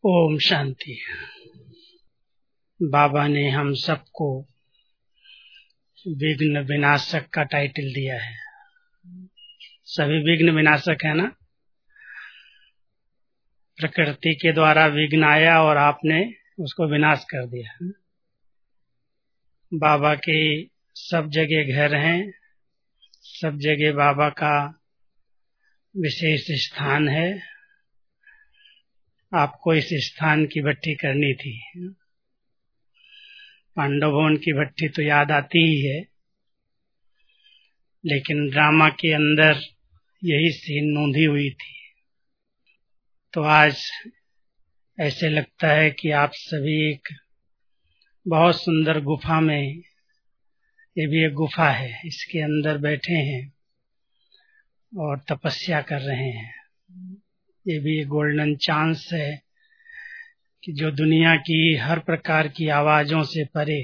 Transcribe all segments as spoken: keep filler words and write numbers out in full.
ओम शांति। बाबा ने हम सबको विघ्न विनाशक का टाइटल दिया है। सभी विघ्न विनाशक है ना। प्रकृति के द्वारा विघ्न आया और आपने उसको विनाश कर दिया। बाबा के सब जगह घर हैं, सब जगह बाबा का विशेष स्थान है। आपको इस स्थान की भट्टी करनी थी। पांडव भवन की भट्टी तो याद आती ही है, लेकिन ड्रामा के अंदर यही सीन नोंधी हुई थी। तो आज ऐसे लगता है कि आप सभी एक बहुत सुंदर गुफा में, ये भी एक गुफा है, इसके अंदर बैठे हैं और तपस्या कर रहे हैं। ये भी एक गोल्डन चांस है कि जो दुनिया की हर प्रकार की आवाजों से परे,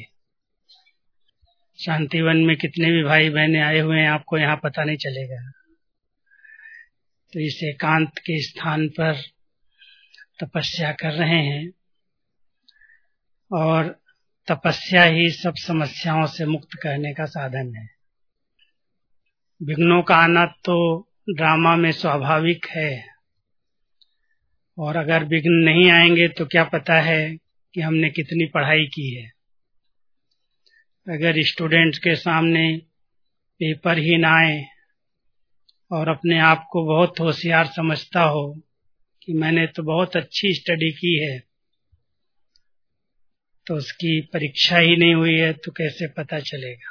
शांतिवन में कितने भी भाई बहने आए हुए हैं आपको यहाँ पता नहीं चलेगा। तो इस एकांत के स्थान पर तपस्या कर रहे हैं और तपस्या ही सब समस्याओं से मुक्त करने का साधन है। विघ्नों का आना तो ड्रामा में स्वाभाविक है, और अगर विघ्न नहीं आएंगे तो क्या पता है कि हमने कितनी पढ़ाई की है। अगर स्टूडेंट्स के सामने पेपर ही ना आए और अपने आप को बहुत होशियार समझता हो कि मैंने तो बहुत अच्छी स्टडी की है, तो उसकी परीक्षा ही नहीं हुई है तो कैसे पता चलेगा।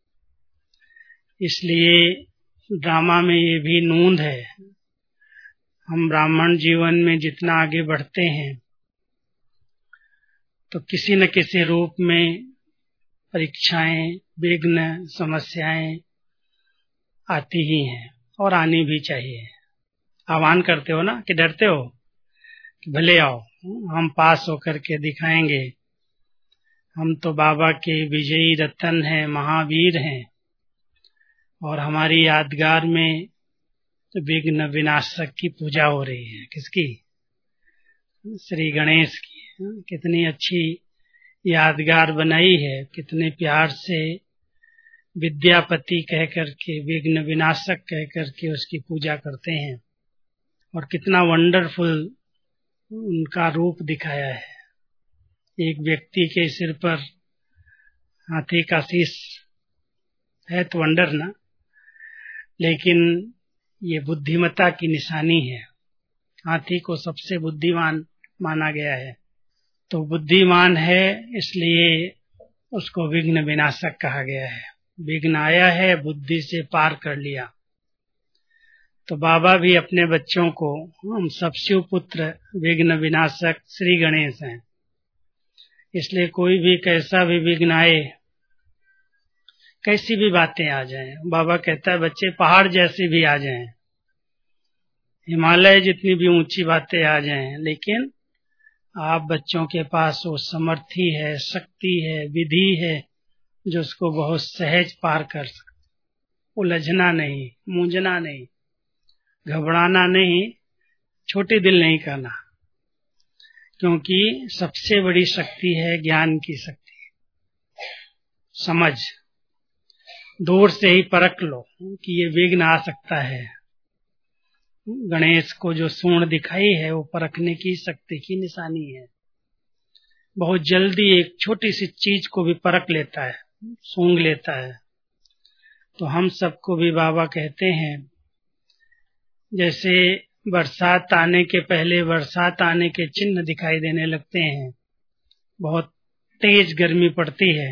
इसलिए ड्रामा में ये भी नूंद है। हम ब्राह्मण जीवन में जितना आगे बढ़ते हैं तो किसी न किसी रूप में परीक्षाएं, विघ्न, समस्याएं आती ही हैं और आनी भी चाहिए। आह्वान करते हो ना कि डरते हो कि भले आओ, हम पास होकर के दिखाएंगे। हम तो बाबा के विजयी रतन हैं, महावीर हैं, और हमारी यादगार में विघ्न विनाशक की पूजा हो रही है। किसकी? श्री गणेश की। कितनी अच्छी यादगार बनाई है, कितने प्यार से विद्यापति कह करके, विघ्न विनाशक कह करके उसकी पूजा करते हैं, और कितना वंडरफुल उनका रूप दिखाया है। एक व्यक्ति के सिर पर हाथी का शीश है तो वंडर ना, लेकिन ये बुद्धिमत्ता की निशानी है। हाथी को सबसे बुद्धिमान माना गया है, तो बुद्धिमान है इसलिए उसको विघ्न विनाशक कहा गया है। विघ्न आया है, बुद्धि से पार कर लिया। तो बाबा भी अपने बच्चों को, हम सब शिव पुत्र विघ्न विनाशक श्री गणेश हैं। इसलिए कोई भी कैसा भी विघ्न आए, कैसी भी बातें आ जाएं, बाबा कहता है बच्चे पहाड़ जैसी भी आ जाएं, हिमालय जितनी भी ऊंची बातें आ जाएं, लेकिन आप बच्चों के पास वो समर्थी है, शक्ति है, विधि है जो उसको बहुत सहज पार कर सकते। उलझना नहीं, मूंझना नहीं, घबराना नहीं, छोटे दिल नहीं करना, क्योंकि सबसे बड़ी शक्ति है ज्ञान की शक्ति। समझ, दूर से ही परख लो कि ये विघ्न आ सकता है। गणेश को जो सूंड दिखाई है वो परखने की शक्ति की निशानी है। बहुत जल्दी एक छोटी सी चीज को भी परख लेता है, सूंघ लेता है। तो हम सबको भी बाबा कहते हैं, जैसे बरसात आने के पहले बरसात आने के चिन्ह दिखाई देने लगते हैं, बहुत तेज गर्मी पड़ती है,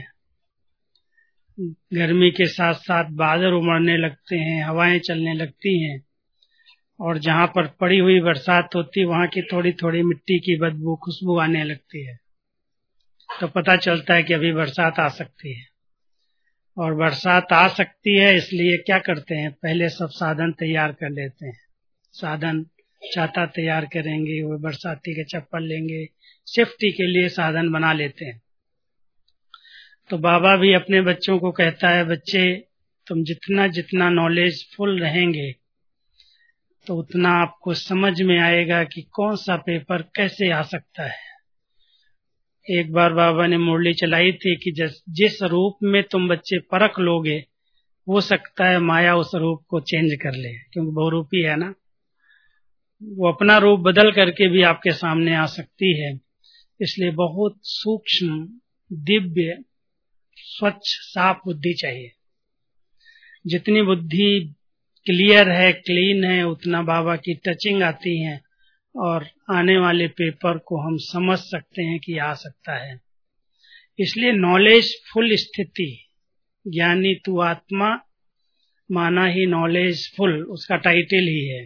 गर्मी के साथ साथ बादल उमड़ने लगते हैं, हवाएं चलने लगती हैं, और जहां पर पड़ी हुई बरसात होती वहां की थोड़ी थोड़ी मिट्टी की बदबू, खुशबू आने लगती है, तो पता चलता है कि अभी बरसात आ सकती है। और बरसात आ सकती है इसलिए क्या करते हैं, पहले सब साधन तैयार कर लेते हैं। साधन, छाता तैयार करेंगे, वो बरसाती के चप्पल लेंगे, सेफ्टी के लिए साधन बना लेते हैं। तो बाबा भी अपने बच्चों को कहता है, बच्चे तुम जितना जितना नॉलेज फुल रहेंगे तो उतना आपको समझ में आएगा कि कौन सा पेपर कैसे आ सकता है। एक बार बाबा ने मुरली चलाई थी कि जिस जिस रूप में तुम बच्चे परख लोगे, हो सकता है माया उस रूप को चेंज कर ले, क्योंकि बहुरूपी है ना, वो अपना रूप बदल करके भी आपके सामने आ सकती है। इसलिए बहुत सूक्ष्म, दिव्य, स्वच्छ, साफ बुद्धि चाहिए। जितनी बुद्धि क्लियर है, क्लीन है, उतना बाबा की टचिंग आती है और आने वाले पेपर को हम समझ सकते हैं कि आ सकता है। इसलिए नॉलेज फुल स्थिति, ज्ञानी तू आत्मा माना ही नॉलेज फुल, उसका टाइटल ही है।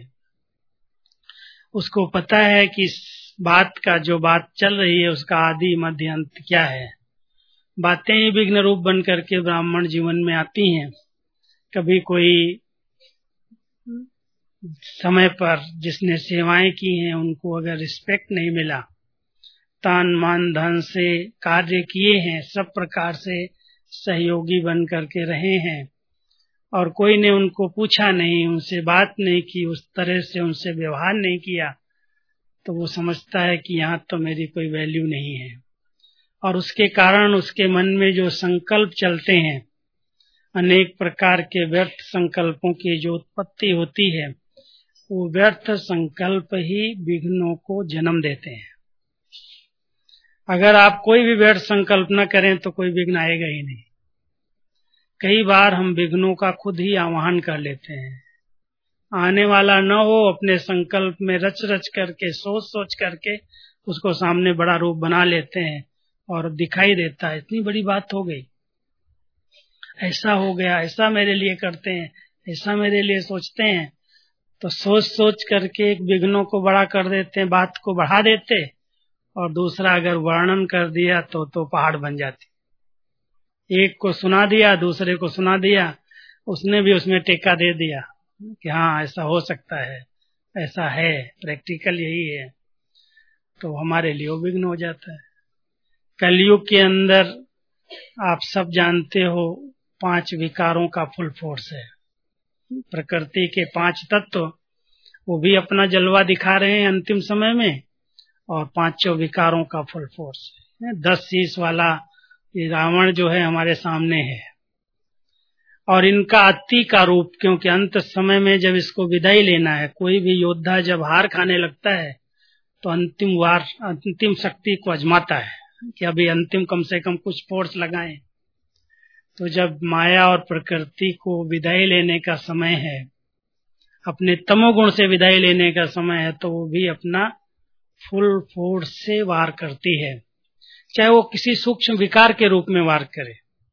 उसको पता है कि इस बात का, जो बात चल रही है, उसका आदि मध्य अंत क्या है। बातें ही विघ्न रूप बन करके ब्राह्मण जीवन में आती हैं। कभी कोई समय पर जिसने सेवाएं की हैं उनको अगर रिस्पेक्ट नहीं मिला, तान मान धन से कार्य किए हैं, सब प्रकार से सहयोगी बन करके रहे हैं और कोई ने उनको पूछा नहीं, उनसे बात नहीं की, उस तरह से उनसे व्यवहार नहीं किया, तो वो समझता है कि यहाँ तो मेरी कोई वैल्यू नहीं है। और उसके कारण उसके मन में जो संकल्प चलते हैं, अनेक प्रकार के व्यर्थ संकल्पों की जो उत्पत्ति होती है, वो व्यर्थ संकल्प ही विघ्नों को जन्म देते हैं। अगर आप कोई भी व्यर्थ संकल्प न करें तो कोई विघ्न आएगा ही नहीं। कई बार हम विघ्नों का खुद ही आवाहन कर लेते हैं, आने वाला न हो, अपने संकल्प में रच रच करके, सोच सोच करके उसको सामने बड़ा रूप बना लेते हैं और दिखाई देता है इतनी बड़ी बात हो गई, ऐसा हो गया, ऐसा मेरे लिए करते हैं, ऐसा मेरे लिए सोचते हैं। तो सोच सोच करके एक विघ्नों को बड़ा कर देते हैं, बात को बढ़ा देते, और दूसरा अगर वर्णन कर दिया तो तो पहाड़ बन जाती। एक को सुना दिया, दूसरे को सुना दिया, उसने भी उसमें टेका दे दिया कि हाँ ऐसा हो सकता है, ऐसा है, प्रैक्टिकल यही है, तो हमारे लिए वो विघ्न हो जाता है। कलयुग के अंदर आप सब जानते हो, पांच विकारों का फुल फोर्स है। प्रकृति के पांच तत्व वो भी अपना जलवा दिखा रहे हैं अंतिम समय में, और पांचों विकारों का फुल फोर्स है। दस शीश वाला ये रावण जो है हमारे सामने है, और इनका अति का रूप, क्योंकि अंत समय में जब इसको विदाई लेना है, कोई भी योद्धा जब हार खाने लगता है तो अंतिम वार, अंतिम शक्ति को आजमाता है कि अभी अंतिम कम से कम कुछ फोर्स लगाएं। तो जब माया और प्रकृति को विदाई लेने का समय है, अपने तमोगुण से विदाई लेने का समय है, तो वो भी अपना फुल फोर्स से वार करती है, चाहे वो किसी सूक्ष्म विकार के रूप में वार करे,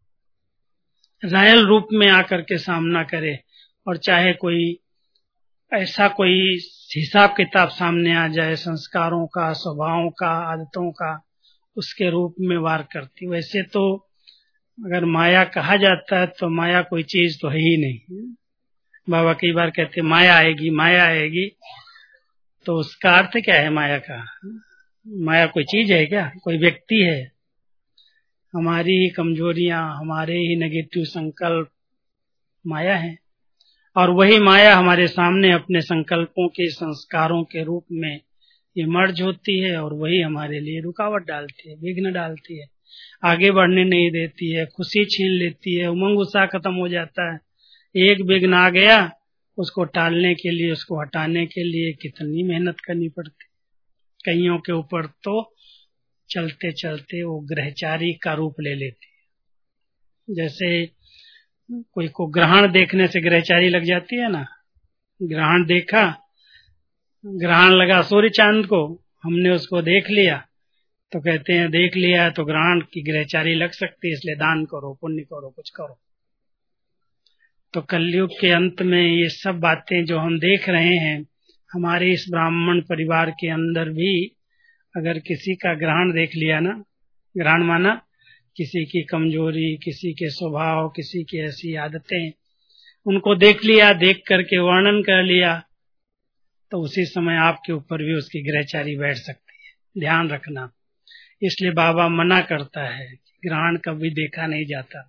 रायल रूप में आकर के सामना करे, और चाहे कोई ऐसा कोई हिसाब किताब सामने आ जाए संस्कारों का, स्वभावों का, आदतों का, उसके रूप में वार करती। वैसे तो अगर माया कहा जाता है तो माया कोई चीज तो है ही नहीं। बाबा कई बार कहते माया आएगी, माया आएगी, तो उसका अर्थ क्या है माया का? माया कोई चीज है क्या? कोई व्यक्ति है? हमारी ही कमजोरियां, हमारे ही नेगेटिव संकल्प माया है, और वही माया हमारे सामने अपने संकल्पों के, संस्कारों के रूप में ये मर्ज होती है, और वही हमारे लिए रुकावट डालती है, विघ्न डालती है, आगे बढ़ने नहीं देती है, खुशी छीन लेती है, उमंग उत्साह खत्म हो जाता है। एक विघ्न आ गया, उसको टालने के लिए, उसको हटाने के लिए कितनी मेहनत करनी पड़ती। कईयों के ऊपर तो चलते चलते वो ग्रहचारी का रूप ले लेती है। जैसे कोई को ग्रहण देखने से ग्रहचारी लग जाती है ना, ग्रहण देखा, ग्रहण लगा सूर्य चांद को, हमने उसको देख लिया, तो कहते हैं देख लिया तो ग्रहण की ग्रहचारी लग सकती है, इसलिए दान करो, पुण्य करो, कुछ करो। तो कलयुग के अंत में ये सब बातें जो हम देख रहे हैं, हमारे इस ब्राह्मण परिवार के अंदर भी अगर किसी का ग्रहण देख लिया ना, ग्रहण माना किसी की कमजोरी, किसी के स्वभाव, किसी की ऐसी आदतें, उनको देख लिया, देख करके वर्णन कर लिया, तो उसी समय आपके ऊपर भी उसकी ग्रहचारी बैठ सकती है। ध्यान रखना। इसलिए बाबा मना करता है कि ग्रहण कभी देखा नहीं जाता,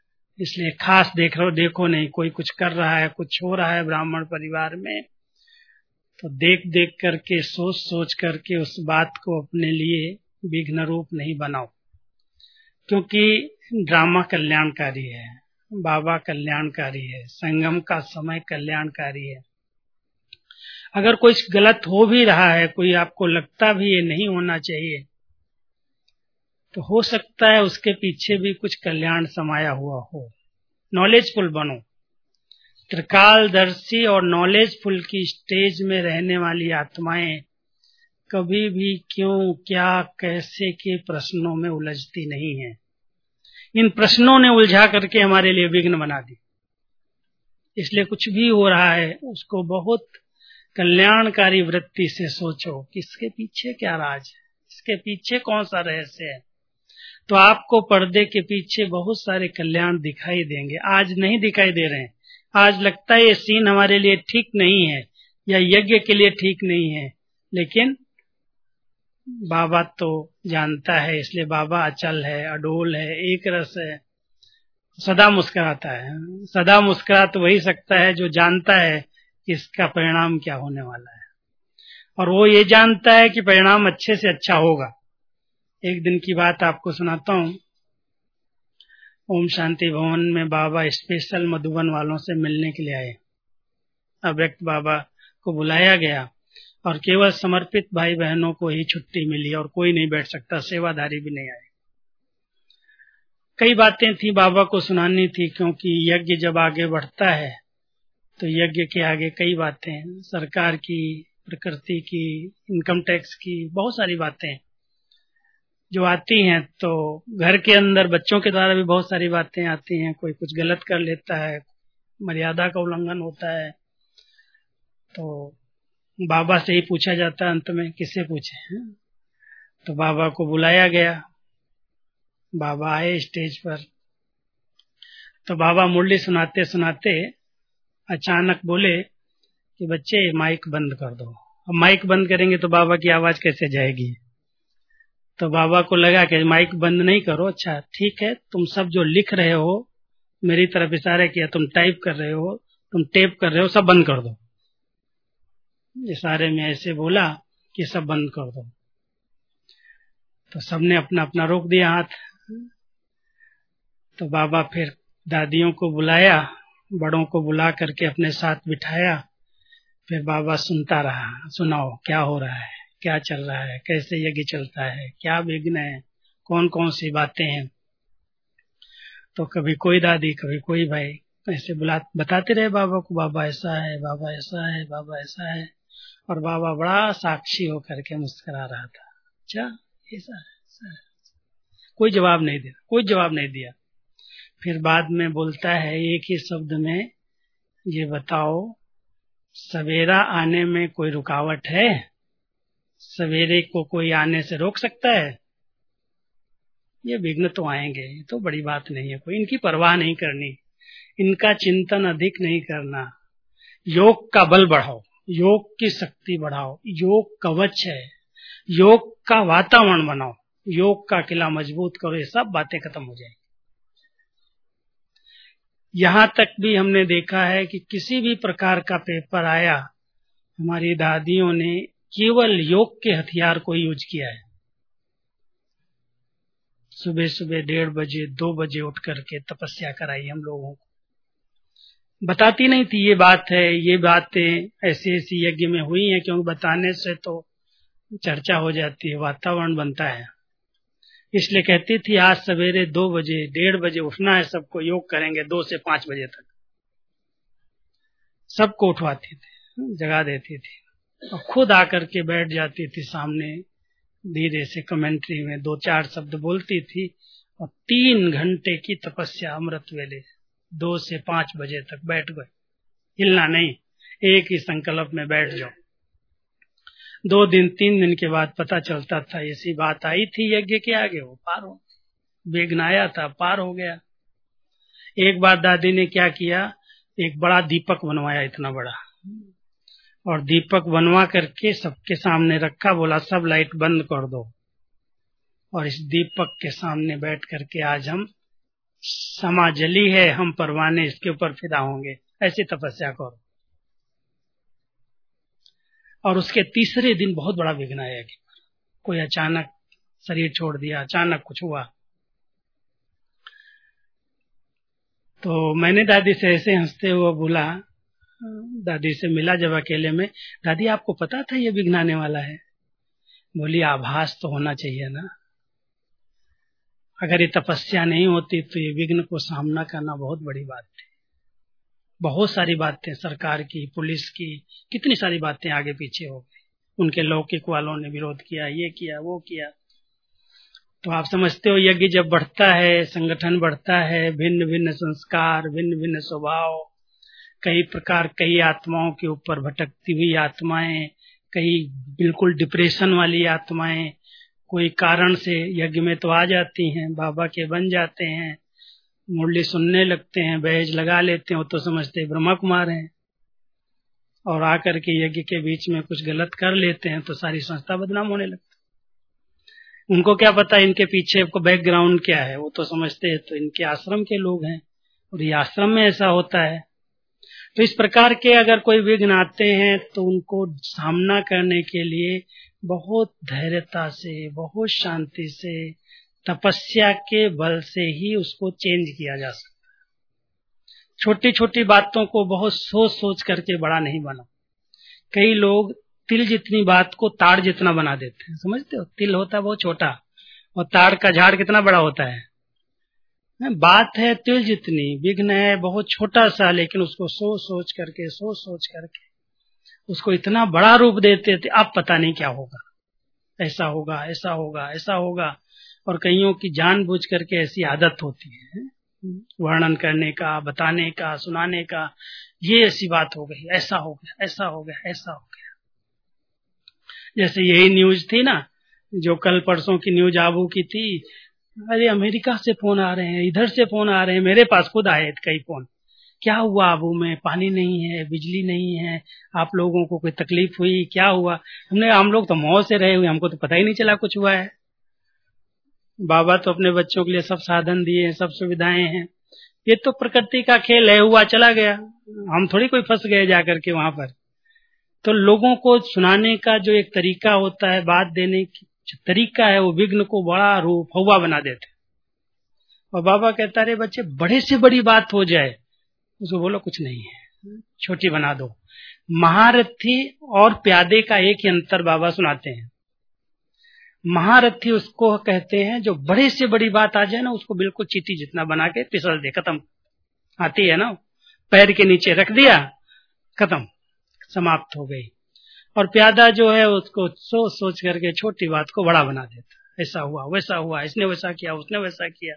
इसलिए खास देख रहो, देखो नहीं। कोई कुछ कर रहा है, कुछ हो रहा है ब्राह्मण परिवार में, तो देख देख करके, सोच सोच करके उस बात को अपने लिए विघ्न रूप नहीं बनाओ, क्योंकि ड्रामा कल्याणकारी है, बाबा कल्याणकारी है, संगम का समय कल्याणकारी है। अगर कुछ गलत हो भी रहा है, कोई आपको लगता भी ये नहीं होना चाहिए, तो हो सकता है उसके पीछे भी कुछ कल्याण समाया हुआ हो। नॉलेजफुल बनो। त्रिकालदर्शी और नॉलेजफुल की स्टेज में रहने वाली आत्माएं कभी भी क्यों, क्या, कैसे के प्रश्नों में उलझती नहीं है। इन प्रश्नों ने उलझा करके हमारे लिए विघ्न बना दी। इसलिए कुछ भी हो रहा है उसको बहुत कल्याणकारी वृत्ति से सोचो कि इसके पीछे क्या राज है, इसके पीछे कौन सा रहस्य है। तो आपको पर्दे के पीछे बहुत सारे कल्याण दिखाई देंगे। आज नहीं दिखाई दे रहे हैं, आज लगता है ये सीन हमारे लिए ठीक नहीं है या यज्ञ के लिए ठीक नहीं है, लेकिन बाबा तो जानता है, इसलिए बाबा अचल है, अडोल है, एक रस है, सदा मुस्कुराता है। सदा मुस्कुरा तो वही सकता है जो जानता है कि इसका परिणाम क्या होने वाला है, और वो ये जानता है कि परिणाम अच्छे से अच्छा होगा। एक दिन की बात आपको सुनाता हूँ। ओम शांति भवन में बाबा स्पेशल मधुबन वालों से मिलने के लिए आए। अव्यक्त बाबा को बुलाया गया और केवल समर्पित भाई बहनों को ही छुट्टी मिली और कोई नहीं बैठ सकता, सेवाधारी भी नहीं आए। कई बातें थी बाबा को सुनानी थी, क्योंकि यज्ञ जब आगे बढ़ता है तो यज्ञ के आगे कई बातें, सरकार की, प्रकृति की, इनकम टैक्स की, बहुत सारी बातें जो आती हैं। तो घर के अंदर बच्चों के द्वारा भी बहुत सारी बातें आती हैं। कोई कुछ गलत कर लेता है, मर्यादा का उल्लंघन होता है, तो बाबा से ही पूछा जाता है। अंत में किससे पूछे हैं? तो बाबा को बुलाया गया। बाबा आए स्टेज पर, तो बाबा मुरली सुनाते सुनाते अचानक बोले कि बच्चे माइक बंद कर दो। अब माइक बंद करेंगे तो बाबा की आवाज कैसे जाएगी? तो बाबा को लगा कि माइक बंद नहीं करो, अच्छा ठीक है, तुम सब जो लिख रहे हो, मेरी तरफ इशारा किया, तुम टाइप कर रहे हो, तुम टेप कर रहे हो, सब बंद कर दो। इशारे में ऐसे बोला कि सब बंद कर दो। तो सबने अपना अपना रोक दिया हाथ। तो बाबा फिर दादियों को बुलाया, बड़ों को बुला करके अपने साथ बिठाया। फिर बाबा सुनता रहा, सुनाओ क्या हो रहा है, क्या चल रहा है, कैसे यज्ञ चलता है, क्या विघ्न है, कौन कौन सी बातें हैं। तो कभी कोई दादी, कभी कोई भाई ऐसे बुला बताते रहे बाबा को, बाबा ऐसा है, बाबा ऐसा है, बाबा ऐसा है। और बाबा बड़ा साक्षी होकर के मुस्कुरा रहा था, अच्छा ऐसा है, ऐसा है। कोई जवाब नहीं दिया, कोई जवाब नहीं दिया। फिर बाद में बोलता है एक ही शब्द में, ये बताओ सवेरा आने में कोई रुकावट है? सवेरे को कोई आने से रोक सकता है? ये विघ्न तो आएंगे, ये तो बड़ी बात नहीं है, कोई इनकी परवाह नहीं करनी, इनका चिंतन अधिक नहीं करना। योग का बल बढ़ाओ, योग की शक्ति बढ़ाओ, योग कवच है, योग का वातावरण बनाओ, योग का किला मजबूत करो, ये सब बातें खत्म हो जाएगी। यहां तक भी हमने देखा है कि किसी भी प्रकार का पेपर आया, हमारी दादियों ने केवल योग के हथियार को यूज किया है। सुबह सुबह डेढ़ बजे दो बजे उठ करके तपस्या कराई हम लोगों को। बताती नहीं थी ये बात है, ये बातें ऐसी ऐसी यज्ञ में हुई हैं, क्योंकि बताने से तो चर्चा हो जाती है, वातावरण बनता है। इसलिए कहती थी आज सवेरे दो बजे डेढ़ बजे उठना है, सबको योग करेंगे दो से पांच बजे तक। सबको उठवाती थी, जगा देती थी और खुद आकर के बैठ जाती थी सामने, धीरे से कमेंट्री में दो चार शब्द बोलती थी और तीन घंटे की तपस्या अमृत वेले दो से पांच बजे तक बैठ गए, हिलना नहीं, एक ही संकल्प में बैठ जाओ। दो दिन तीन दिन के बाद पता चलता था ऐसी बात आई थी यज्ञ के आगे, वो पार हो, विघ्न आया था, पार हो गया। एक बार दादी ने क्या किया, एक बड़ा दीपक बनवाया, इतना बड़ा, और दीपक बनवा करके सबके सामने रखा, बोला सब लाइट बंद कर दो और इस दीपक के सामने बैठ करके आज हम समा जली है, हम परवाने इसके ऊपर फिदा होंगे, ऐसी तपस्या करो। और उसके तीसरे दिन बहुत बड़ा विघ्न आया कि कोई अचानक शरीर छोड़ दिया, अचानक कुछ हुआ। तो मैंने दादी से ऐसे हंसते हुए बोला, दादी से मिला जब अकेले में, दादी आपको पता था ये विघ्न आने वाला है? बोली आभास तो होना चाहिए ना, अगर ये तपस्या नहीं होती तो ये विघ्न को सामना करना बहुत बड़ी बात थी। बहुत सारी बातें सरकार की, पुलिस की, कितनी सारी बातें आगे पीछे हो गई, उनके लौकिक वालों ने विरोध किया, ये किया वो किया। तो आप समझते हो यज्ञ जब बढ़ता है, संगठन बढ़ता है, भिन्न भिन्न संस्कार, भिन्न भिन्न स्वभाव, कई प्रकार, कई आत्माओं के ऊपर भटकती हुई आत्माएं, कई बिल्कुल डिप्रेशन वाली आत्माएं कोई कारण से यज्ञ में तो आ जाती हैं, बाबा के बन जाते हैं, मुरली सुनने लगते हैं, बैज लगा लेते हैं, वो तो समझते ब्रह्मा कुमार हैं, और आकर के यज्ञ के बीच में कुछ गलत कर लेते हैं तो सारी संस्था बदनाम होने लगती। उनको क्या पता इनके पीछे को बैकग्राउंड क्या है, वो तो समझते हैं तो इनके आश्रम के लोग हैं और ये आश्रम में ऐसा होता है। तो इस प्रकार के अगर कोई विघ्न आते हैं तो उनको सामना करने के लिए बहुत धैर्यता से, बहुत शांति से, तपस्या के बल से ही उसको चेंज किया जा सकता है। छोटी छोटी बातों को बहुत सोच सोच करके बड़ा नहीं बना। कई लोग तिल जितनी बात को ताड़ जितना बना देते हैं, समझते हो? तिल होता है बहुत छोटा और ताड़ का झाड़ कितना बड़ा होता है। बात है तिल जितनी, विघ्न है बहुत छोटा सा, लेकिन उसको सोच सोच करके सोच सोच करके उसको इतना बड़ा रूप देते थे, अब पता नहीं क्या होगा, ऐसा होगा, ऐसा होगा, ऐसा होगा। और कईयों की जानबूझ करके ऐसी आदत होती है वर्णन करने का, बताने का, सुनाने का, ये ऐसी बात हो गई, ऐसा हो गया, ऐसा हो गया, ऐसा हो गया। जैसे यही न्यूज थी ना जो कल परसों की न्यूज आबू की थी, अरे अमेरिका से फोन आ रहे हैं, इधर से फोन आ रहे हैं, मेरे पास खुद आए कई फोन, क्या हुआ आबू में, पानी नहीं है, बिजली नहीं है, आप लोगों को कोई तकलीफ हुई, क्या हुआ? हमने हम लोग तो मौज से रहे हुए, हमको तो पता ही नहीं चला कुछ हुआ है। बाबा तो अपने बच्चों के लिए सब साधन दिए हैं, सब सुविधाएं हैं, ये तो प्रकृति का खेल है, हुआ चला गया, हम थोड़ी कोई फंस गए जाकर के वहां पर। तो लोगों को सुनाने का जो एक तरीका होता है, बात देने की जो तरीका है, वो विघ्न को बड़ा रूप हवा बना देते। और बाबा कहता रहे बच्चे बड़े से बड़ी बात हो जाए उसको बोलो कुछ नहीं है, छोटी बना दो। महारथी और प्यादे का एक ही अंतर बाबा सुनाते हैं। महारथी उसको कहते हैं जो बड़े से बड़ी बात आ जाए ना, उसको बिल्कुल चीटी जितना बना के फिसल दे, खत्म। आती है ना, पैर के नीचे रख दिया, खत्म, समाप्त हो गई। और प्यादा जो है उसको सोच सोच करके छोटी बात को बड़ा बना देता, ऐसा हुआ, वैसा हुआ, इसने वैसा किया, उसने वैसा किया।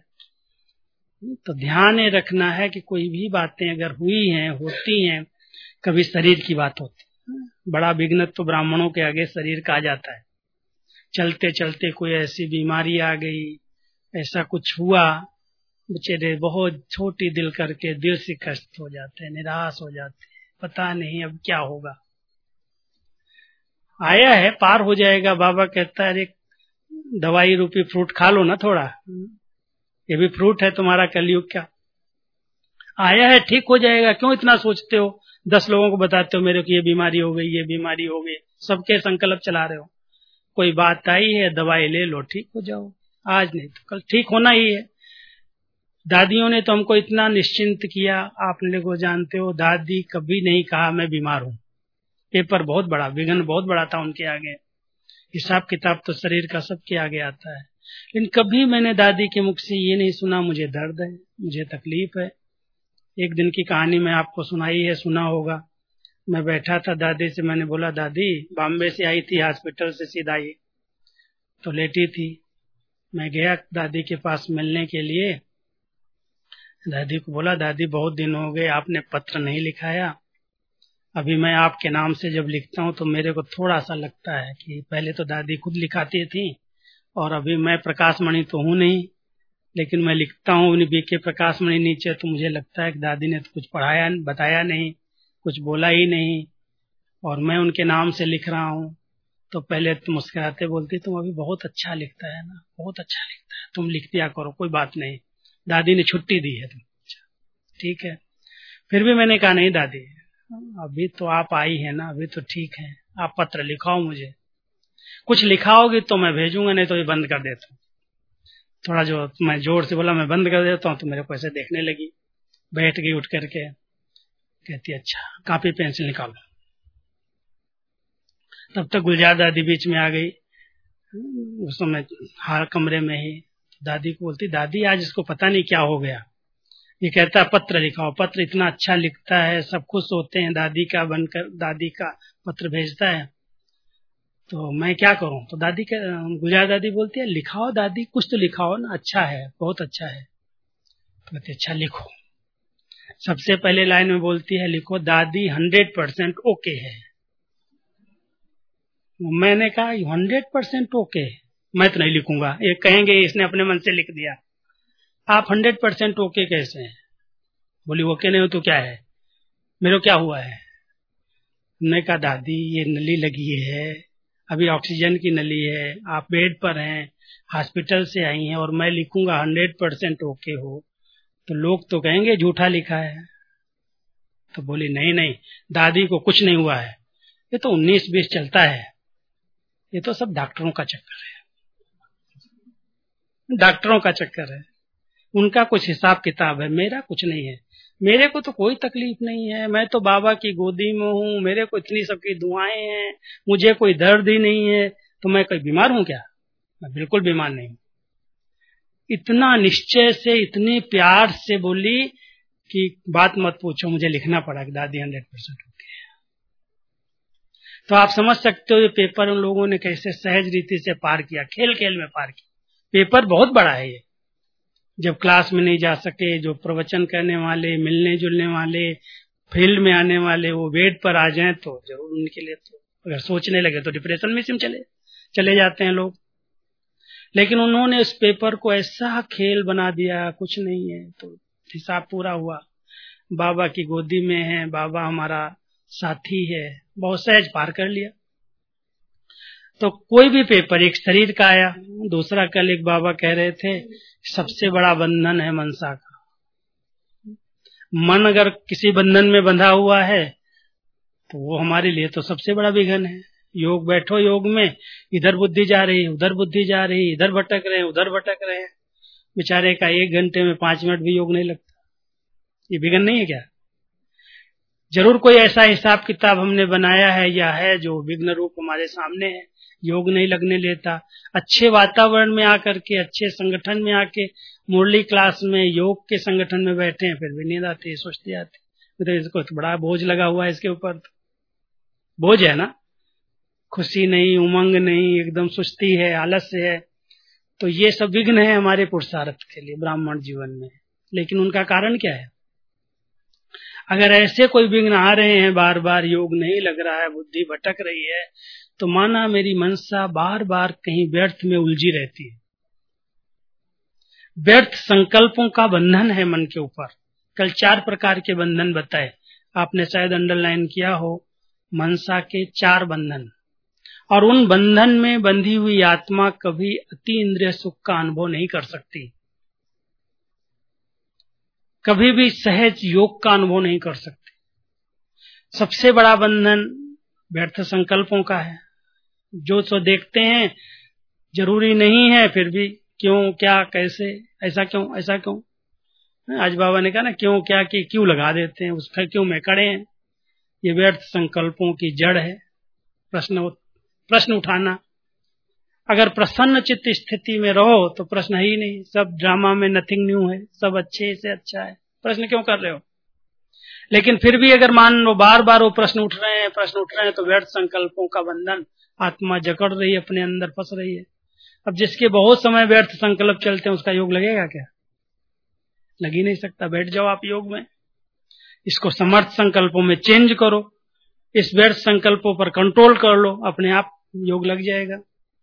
तो ध्यान रखना है कि कोई भी बातें अगर हुई हैं, होती हैं, कभी शरीर की बात होती, बड़ा विघ्न तो ब्राह्मणों के आगे शरीर का आ जाता है। चलते चलते कोई ऐसी बीमारी आ गई, ऐसा कुछ हुआ, बेचारे बहुत छोटी दिल करके दिल शिकस्त हो जाते हैं, निराश हो जाते हैं, पता नहीं अब क्या होगा। आया है, पार हो जाएगा। बाबा कहता है अरे दवाई रूपी फ्रूट खा लो ना थोड़ा, ये भी फ्रूट है तुम्हारा कलयुग, क्या आया है, ठीक हो जाएगा, क्यों इतना सोचते हो? दस लोगों को बताते हो मेरे को ये बीमारी हो गई, ये बीमारी हो गई, सबके संकल्प चला रहे हो। कोई बात आई है, दवाई ले लो, ठीक हो जाओ, आज नहीं तो कल ठीक होना ही है। दादियों ने तो हमको इतना निश्चिंत किया, आप लोग जानते हो, दादी कभी नहीं कहा मैं बीमार हूं। पेपर बहुत बड़ा, विघ्न बहुत बड़ा था उनके आगे, हिसाब किताब तो शरीर का सबके आगे आता है। लेकिन कभी मैंने दादी के मुख से ये नहीं सुना मुझे दर्द है, मुझे तकलीफ है। एक दिन की कहानी मैं आपको सुनाई है, सुना होगा। मैं बैठा था दादी से, मैंने बोला दादी, बॉम्बे से आई थी हॉस्पिटल से सीधा, ये तो लेटी थी। मैं गया दादी के पास मिलने के लिए, दादी को बोला दादी बहुत दिन हो गए आपने पत्र नहीं लिखाया, अभी मैं आपके नाम से जब लिखता हूँ तो मेरे को थोड़ा सा लगता है कि पहले तो दादी खुद लिखाती थी और अभी मैं प्रकाश मणि तो हूँ नहीं, लेकिन मैं लिखता हूँ बीके प्रकाश मणि नीचे, तो मुझे लगता है कि दादी ने तो कुछ पढ़ाया बताया नहीं, कुछ बोला ही नहीं, और मैं उनके नाम से लिख रहा हूँ। तो पहले तुम मुस्कुराते बोलती तुम अभी बहुत अच्छा लिखता है ना, बहुत अच्छा लिखता है, तुम लिख दिया करो, कोई बात नहीं, दादी ने छुट्टी दी है तुम, ठीक है। फिर भी मैंने कहा नहीं दादी, अभी तो आप आई है ना, अभी तो ठीक है, आप पत्र लिखाओ, मुझे कुछ लिखाओगे तो मैं भेजूंगा, नहीं तो ये बंद कर देता हूँ। थोड़ा जो मैं जोर से बोला मैं बंद कर देता हूँ, तो मेरे को ऐसे देखने लगी, बैठ गई उठ करके, कहती अच्छा कॉपी पेंसिल निकालो। तब तक गुलजार दादी बीच में आ गई, उस समय हर कमरे में ही। दादी को बोलती, दादी आज इसको पता नहीं क्या हो गया, ये कहता है पत्र लिखाओ, पत्र इतना अच्छा लिखता है, सब खुश होते हैं, दादी का बनकर दादी का पत्र भेजता है, तो मैं क्या करूं। तो दादी के गुलजार दादी बोलती है, लिखाओ दादी, कुछ तो लिखाओ ना, अच्छा है, बहुत अच्छा है। तो कहती अच्छा लिखो। सबसे पहले लाइन में बोलती है, लिखो दादी हंड्रेड परसेंट ओके है। मैंने कहा हंड्रेड परसेंट ओके, मैं तो नहीं लिखूंगा, ये कहेंगे इसने अपने मन से लिख दिया। आप हंड्रेड परसेंट ओके कैसे हैं? बोली ओके नहीं हो तो क्या है, मेरे को क्या हुआ है? हमने कहा दादी ये नली लगी है, अभी ऑक्सीजन की नली है, आप बेड पर हैं, हॉस्पिटल से आई हैं, और मैं लिखूंगा हंड्रेड परसेंट ओके हो, तो लोग तो कहेंगे झूठा लिखा है। तो बोली नहीं नहीं दादी को कुछ नहीं हुआ है, ये तो उन्नीस बीस चलता है, ये तो सब डॉक्टरों का चक्कर है, डॉक्टरों का चक्कर है, उनका कुछ हिसाब किताब है, मेरा कुछ नहीं है, मेरे को तो कोई तकलीफ नहीं है, मैं तो बाबा की गोदी में हूँ, मेरे को इतनी सबकी दुआएं हैं, मुझे कोई दर्द ही नहीं है, तो मैं कोई बीमार हूँ क्या? मैं बिल्कुल बीमार नहीं हूँ। इतना निश्चय से, इतने प्यार से बोली कि बात मत पूछो, मुझे लिखना पड़ा कि दादी हंड्रेड परसेंट होती है। तो आप समझ सकते हो ये पेपर उन लोगों ने कैसे सहज रीति से पार किया, खेल खेल में पार किया। पेपर बहुत बड़ा है ये, जब क्लास में नहीं जा सके, जो प्रवचन करने वाले, मिलने जुलने वाले, फील्ड में आने वाले, वो बेड पर आ जाएं तो जरूर उनके लिए, तो अगर सोचने लगे तो डिप्रेशन में सिम चले चले जाते हैं लोग। लेकिन उन्होंने इस पेपर को ऐसा खेल बना दिया, कुछ नहीं है तो हिसाब पूरा हुआ, बाबा की गोदी में है, बाबा हमारा साथी है, बहुत सहज पार कर लिया। तो कोई भी पेपर, एक शरीर का आया, दूसरा कल एक बाबा कह रहे थे सबसे बड़ा बंधन है मनसा का। मन अगर किसी बंधन में बंधा हुआ है तो वो हमारे लिए तो सबसे बड़ा विघन है। योग बैठो, योग में इधर बुद्धि जा रही, उधर बुद्धि जा रही, इधर भटक रहे, उधर भटक रहे, बेचारे का एक घंटे में पांच मिनट भी योग नहीं लगता। ये विघन नहीं है क्या? जरूर कोई ऐसा हिसाब किताब हमने बनाया है या है जो विघ्न रूप हमारे सामने है, योग नहीं लगने लेता। अच्छे वातावरण में आकर के, अच्छे संगठन में आके, मुरली क्लास में, योग के संगठन में बैठे हैं, फिर भी नींद आती है, सुस्ती आती है, तो इसको तो बड़ा बोझ लगा हुआ है, इसके ऊपर बोझ है ना, खुशी नहीं, उमंग नहीं, एकदम सुस्ती है, आलस्य है। तो ये सब विघ्न है हमारे पुरुषार्थ के लिए ब्राह्मण जीवन में। लेकिन उनका कारण क्या है? अगर ऐसे कोई विघ्न आ रहे हैं, बार बार योग नहीं लग रहा है, बुद्धि भटक रही है, तो माना मेरी मनसा बार बार कहीं व्यर्थ में उलझी रहती है। व्यर्थ संकल्पों का बंधन है मन के ऊपर। कल चार प्रकार के बंधन बताए, आपने शायद अंडरलाइन किया हो, मनसा के चार बंधन। और उन बंधन में बंधी हुई आत्मा कभी अति इंद्रिय सुख का अनुभव नहीं कर सकती, कभी भी सहज योग का अनुभव नहीं कर सकती। सबसे बड़ा बंधन व्यर्थ संकल्पों का है। जो सो देखते हैं जरूरी नहीं है, फिर भी क्यों, क्या, कैसे, ऐसा क्यों, ऐसा क्यों। आज बाबा ने कहा ना, क्यों क्या की क्यों लगा देते हैं, उसका क्यों में खड़े हैं। ये व्यर्थ संकल्पों की जड़ है। प्रश्न प्रश्न उठाना, अगर प्रसन्न चित्त स्थिति में रहो तो प्रश्न ही नहीं, सब ड्रामा में नथिंग न्यू है, सब अच्छे से अच्छा है, प्रश्न क्यों कर रहे हो। लेकिन फिर भी अगर मान लो बार बार वो प्रश्न उठ रहे हैं, प्रश्न उठ रहे हैं, तो व्यर्थ संकल्पों का बंधन, आत्मा जकड़ रही है, अपने अंदर फंस रही है। अब जिसके बहुत समय व्यर्थ संकल्प चलते हैं, उसका योग लगेगा क्या? लग ही नहीं सकता। बैठ जाओ आप योग में, इसको समर्थ संकल्पों में चेंज करो, इस व्यर्थ संकल्पों पर कंट्रोल कर लो, अपने आप योग लग जाएगा।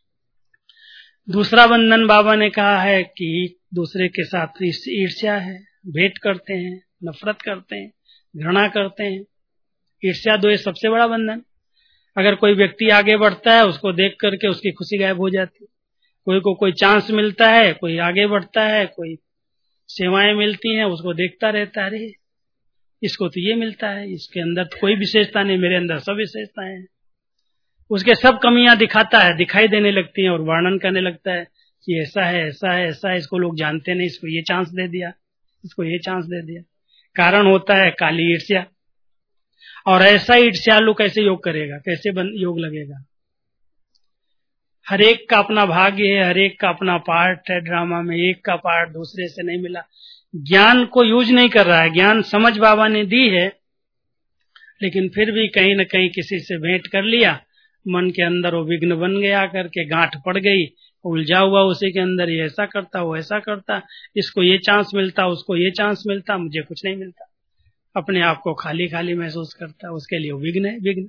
दूसरा बंधन बाबा ने कहा है कि दूसरे के साथ ईर्ष्या है, भेंट करते हैं, नफरत करते हैं, घृणा करते हैं। ईर्ष्या द्वेष सबसे बड़ा बंधन। अगर कोई व्यक्ति आगे बढ़ता है, उसको देख करके उसकी खुशी गायब हो जाती है। कोई को कोई चांस मिलता है, कोई आगे बढ़ता है, कोई सेवाएं मिलती हैं, उसको देखता रहता है, अरे इसको तो ये मिलता है, इसके अंदर कोई विशेषता नहीं, मेरे अंदर सब विशेषताएं हैं। उसके सब कमियां दिखाता है, दिखाई देने लगती हैं और वर्णन करने लगता है कि ऐसा है, ऐसा है, ऐसा है, इसको लोग जानते नहीं, इसको ये चांस दे दिया, इसको ये चांस दे दिया। कारण होता है काली ईर्ष्या। और ऐसा ईर्ष्यालु कैसे योग करेगा, कैसे योग लगेगा? हर एक का अपना भाग्य है, हर एक का अपना पार्ट है ड्रामा में, एक का पार्ट दूसरे से नहीं मिला। ज्ञान को यूज नहीं कर रहा है, ज्ञान समझ बाबा ने दी है, लेकिन फिर भी कहीं न कहीं किसी से भेंट कर लिया, मन के अंदर वो विघ्न बन गया, करके गांठ पड़ गई, उलझा हुआ उसी के अंदर, ये ऐसा करता, वो ऐसा करता, इसको ये चांस मिलता, उसको ये चांस मिलता, मुझे कुछ नहीं मिलता। अपने आप को खाली खाली महसूस करता है, उसके लिए विघ्न है, विघ्न।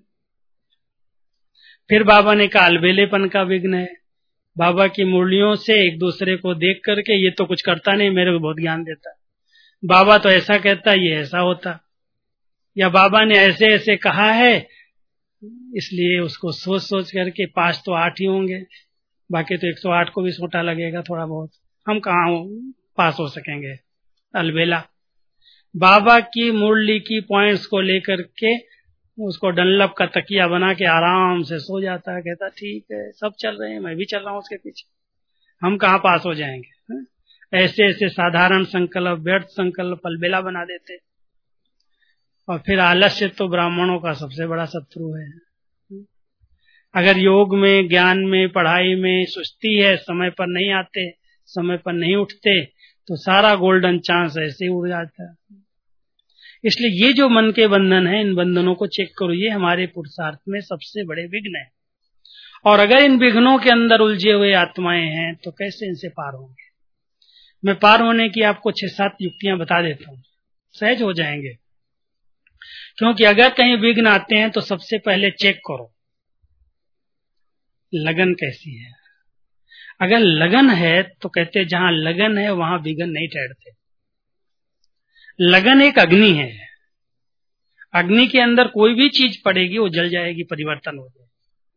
फिर बाबा ने कहा अलबेलेपन का विघ्न है। बाबा की मुरलियों से एक दूसरे को देख करके, ये तो कुछ करता नहीं, मेरे को बहुत ज्ञान देता, बाबा तो ऐसा कहता, ये ऐसा होता, या बाबा ने ऐसे ऐसे कहा है, इसलिए उसको सोच सोच करके पांच तो आठ ही होंगे, बाकी तो एक सौ आठ को भी सोटा लगेगा थोड़ा बहुत, हम कहाँ पास हो सकेंगे। अलबेला बाबा की मुरली की पॉइंट्स को लेकर के उसको डनलप का तकिया बना के आराम से सो जाता है, कहता ठीक है, सब चल रहे हैं, मैं भी चल रहा हूं उसके पीछे, हम कहाँ पास हो जाएंगे। है? ऐसे ऐसे साधारण संकल्प, व्यर्थ संकल्प अलबेला बना देते। और फिर आलस्य तो ब्राह्मणों का सबसे बड़ा शत्रु है। अगर योग में, ज्ञान में, पढ़ाई में सुस्ती है, समय पर नहीं आते, समय पर नहीं उठते, तो सारा गोल्डन चांस ऐसे ही उड़ जाता है। इसलिए ये जो मन के बंधन है, इन बंधनों को चेक करो, ये हमारे पुरुषार्थ में सबसे बड़े विघ्न है। और अगर इन विघ्नों के अंदर उलझे हुए आत्माएं हैं तो कैसे इनसे पार होंगे? मैं पार होने की आपको छह सात युक्तियां बता देता हूं, सहज हो जाएंगे। क्योंकि अगर कहीं विघ्न आते हैं तो सबसे पहले चेक करो लगन कैसी है। अगर लगन है तो कहते जहां लगन है वहां विघ्न नहीं ठहरते। लगन एक अग्नि है, अग्नि के अंदर कोई भी चीज पड़ेगी वो जल जाएगी, परिवर्तन हो जाएगा।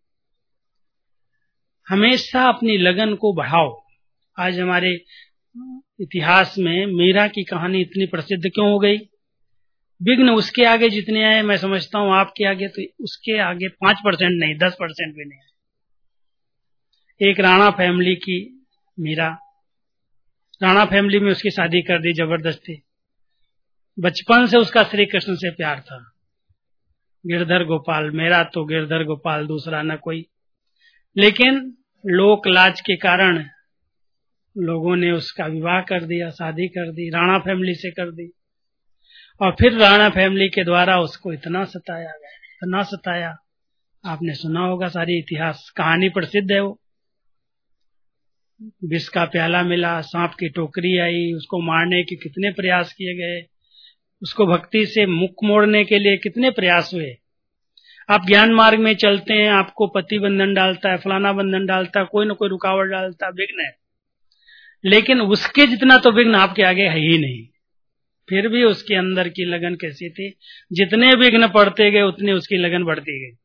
हमेशा अपनी लगन को बढ़ाओ। आज हमारे इतिहास में मीरा की कहानी इतनी प्रसिद्ध क्यों हो गई? विघ्न उसके आगे जितने आए, मैं समझता हूं आपके आगे तो उसके आगे पांच परसेंट नहीं, दस परसेंट भी नहीं। एक राणा फैमिली की मीरा, राणा फैमिली में उसकी शादी कर दी जबरदस्ती। बचपन से उसका श्री कृष्ण से प्यार था, गिरधर गोपाल, मेरा तो गिरधर गोपाल, दूसरा न कोई। लेकिन लोक लाज के कारण लोगों ने उसका विवाह कर दिया, शादी कर दी, राणा फैमिली से कर दी। और फिर राणा फैमिली के द्वारा उसको इतना सताया गया, इतना सताया, आपने सुना होगा, सारी इतिहास कहानी प्रसिद्ध है। वो विष का प्याला मिला, सांप की टोकरी आई, उसको मारने के कितने प्रयास किए गए, उसको भक्ति से मुख मोड़ने के लिए कितने प्रयास हुए। आप ज्ञान मार्ग में चलते हैं, आपको पति बंधन डालता है, फलाना बंधन डालता है, कोई न कोई रुकावट डालता है, विघ्न है, लेकिन उसके जितना तो विघ्न आपके आगे है ही नहीं। फिर भी उसके अंदर की लगन कैसी थी, जितने विघ्न पड़ते गए उतनी उसकी लगन बढ़ती गई।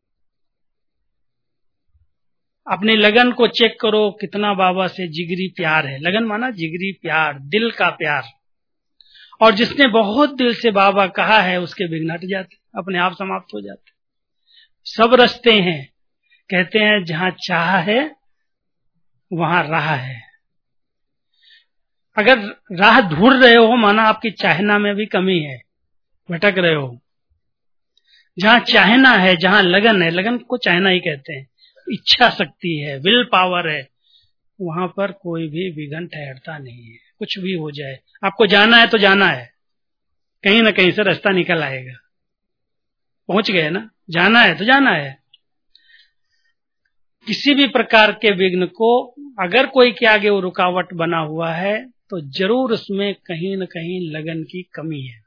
अपनी लगन को चेक करो, कितना बाबा से जिगरी प्यार है। लगन माना जिगरी प्यार, दिल का प्यार। और जिसने बहुत दिल से बाबा कहा है उसके विघ्न हट जाते, अपने आप समाप्त हो जाते। सब रास्ते हैं, कहते हैं जहां चाह है वहां राह है। अगर राह ढूंढ रहे हो, माना आपकी चाहना में भी कमी है, भटक रहे हो। जहां चाहना है, जहां लगन है, लगन को चाहना ही कहते हैं, इच्छा शक्ति है, विल पावर है, वहां पर कोई भी विघ्न ठहरता नहीं है। कुछ भी हो जाए, आपको जाना है तो जाना है, कहीं ना कहीं से रास्ता निकल आएगा। पहुंच गए ना, जाना है तो जाना है। किसी भी प्रकार के विघ्न को अगर कोई के आगे वो रुकावट बना हुआ है तो जरूर उसमें कहीं न कहीं लगन की कमी है।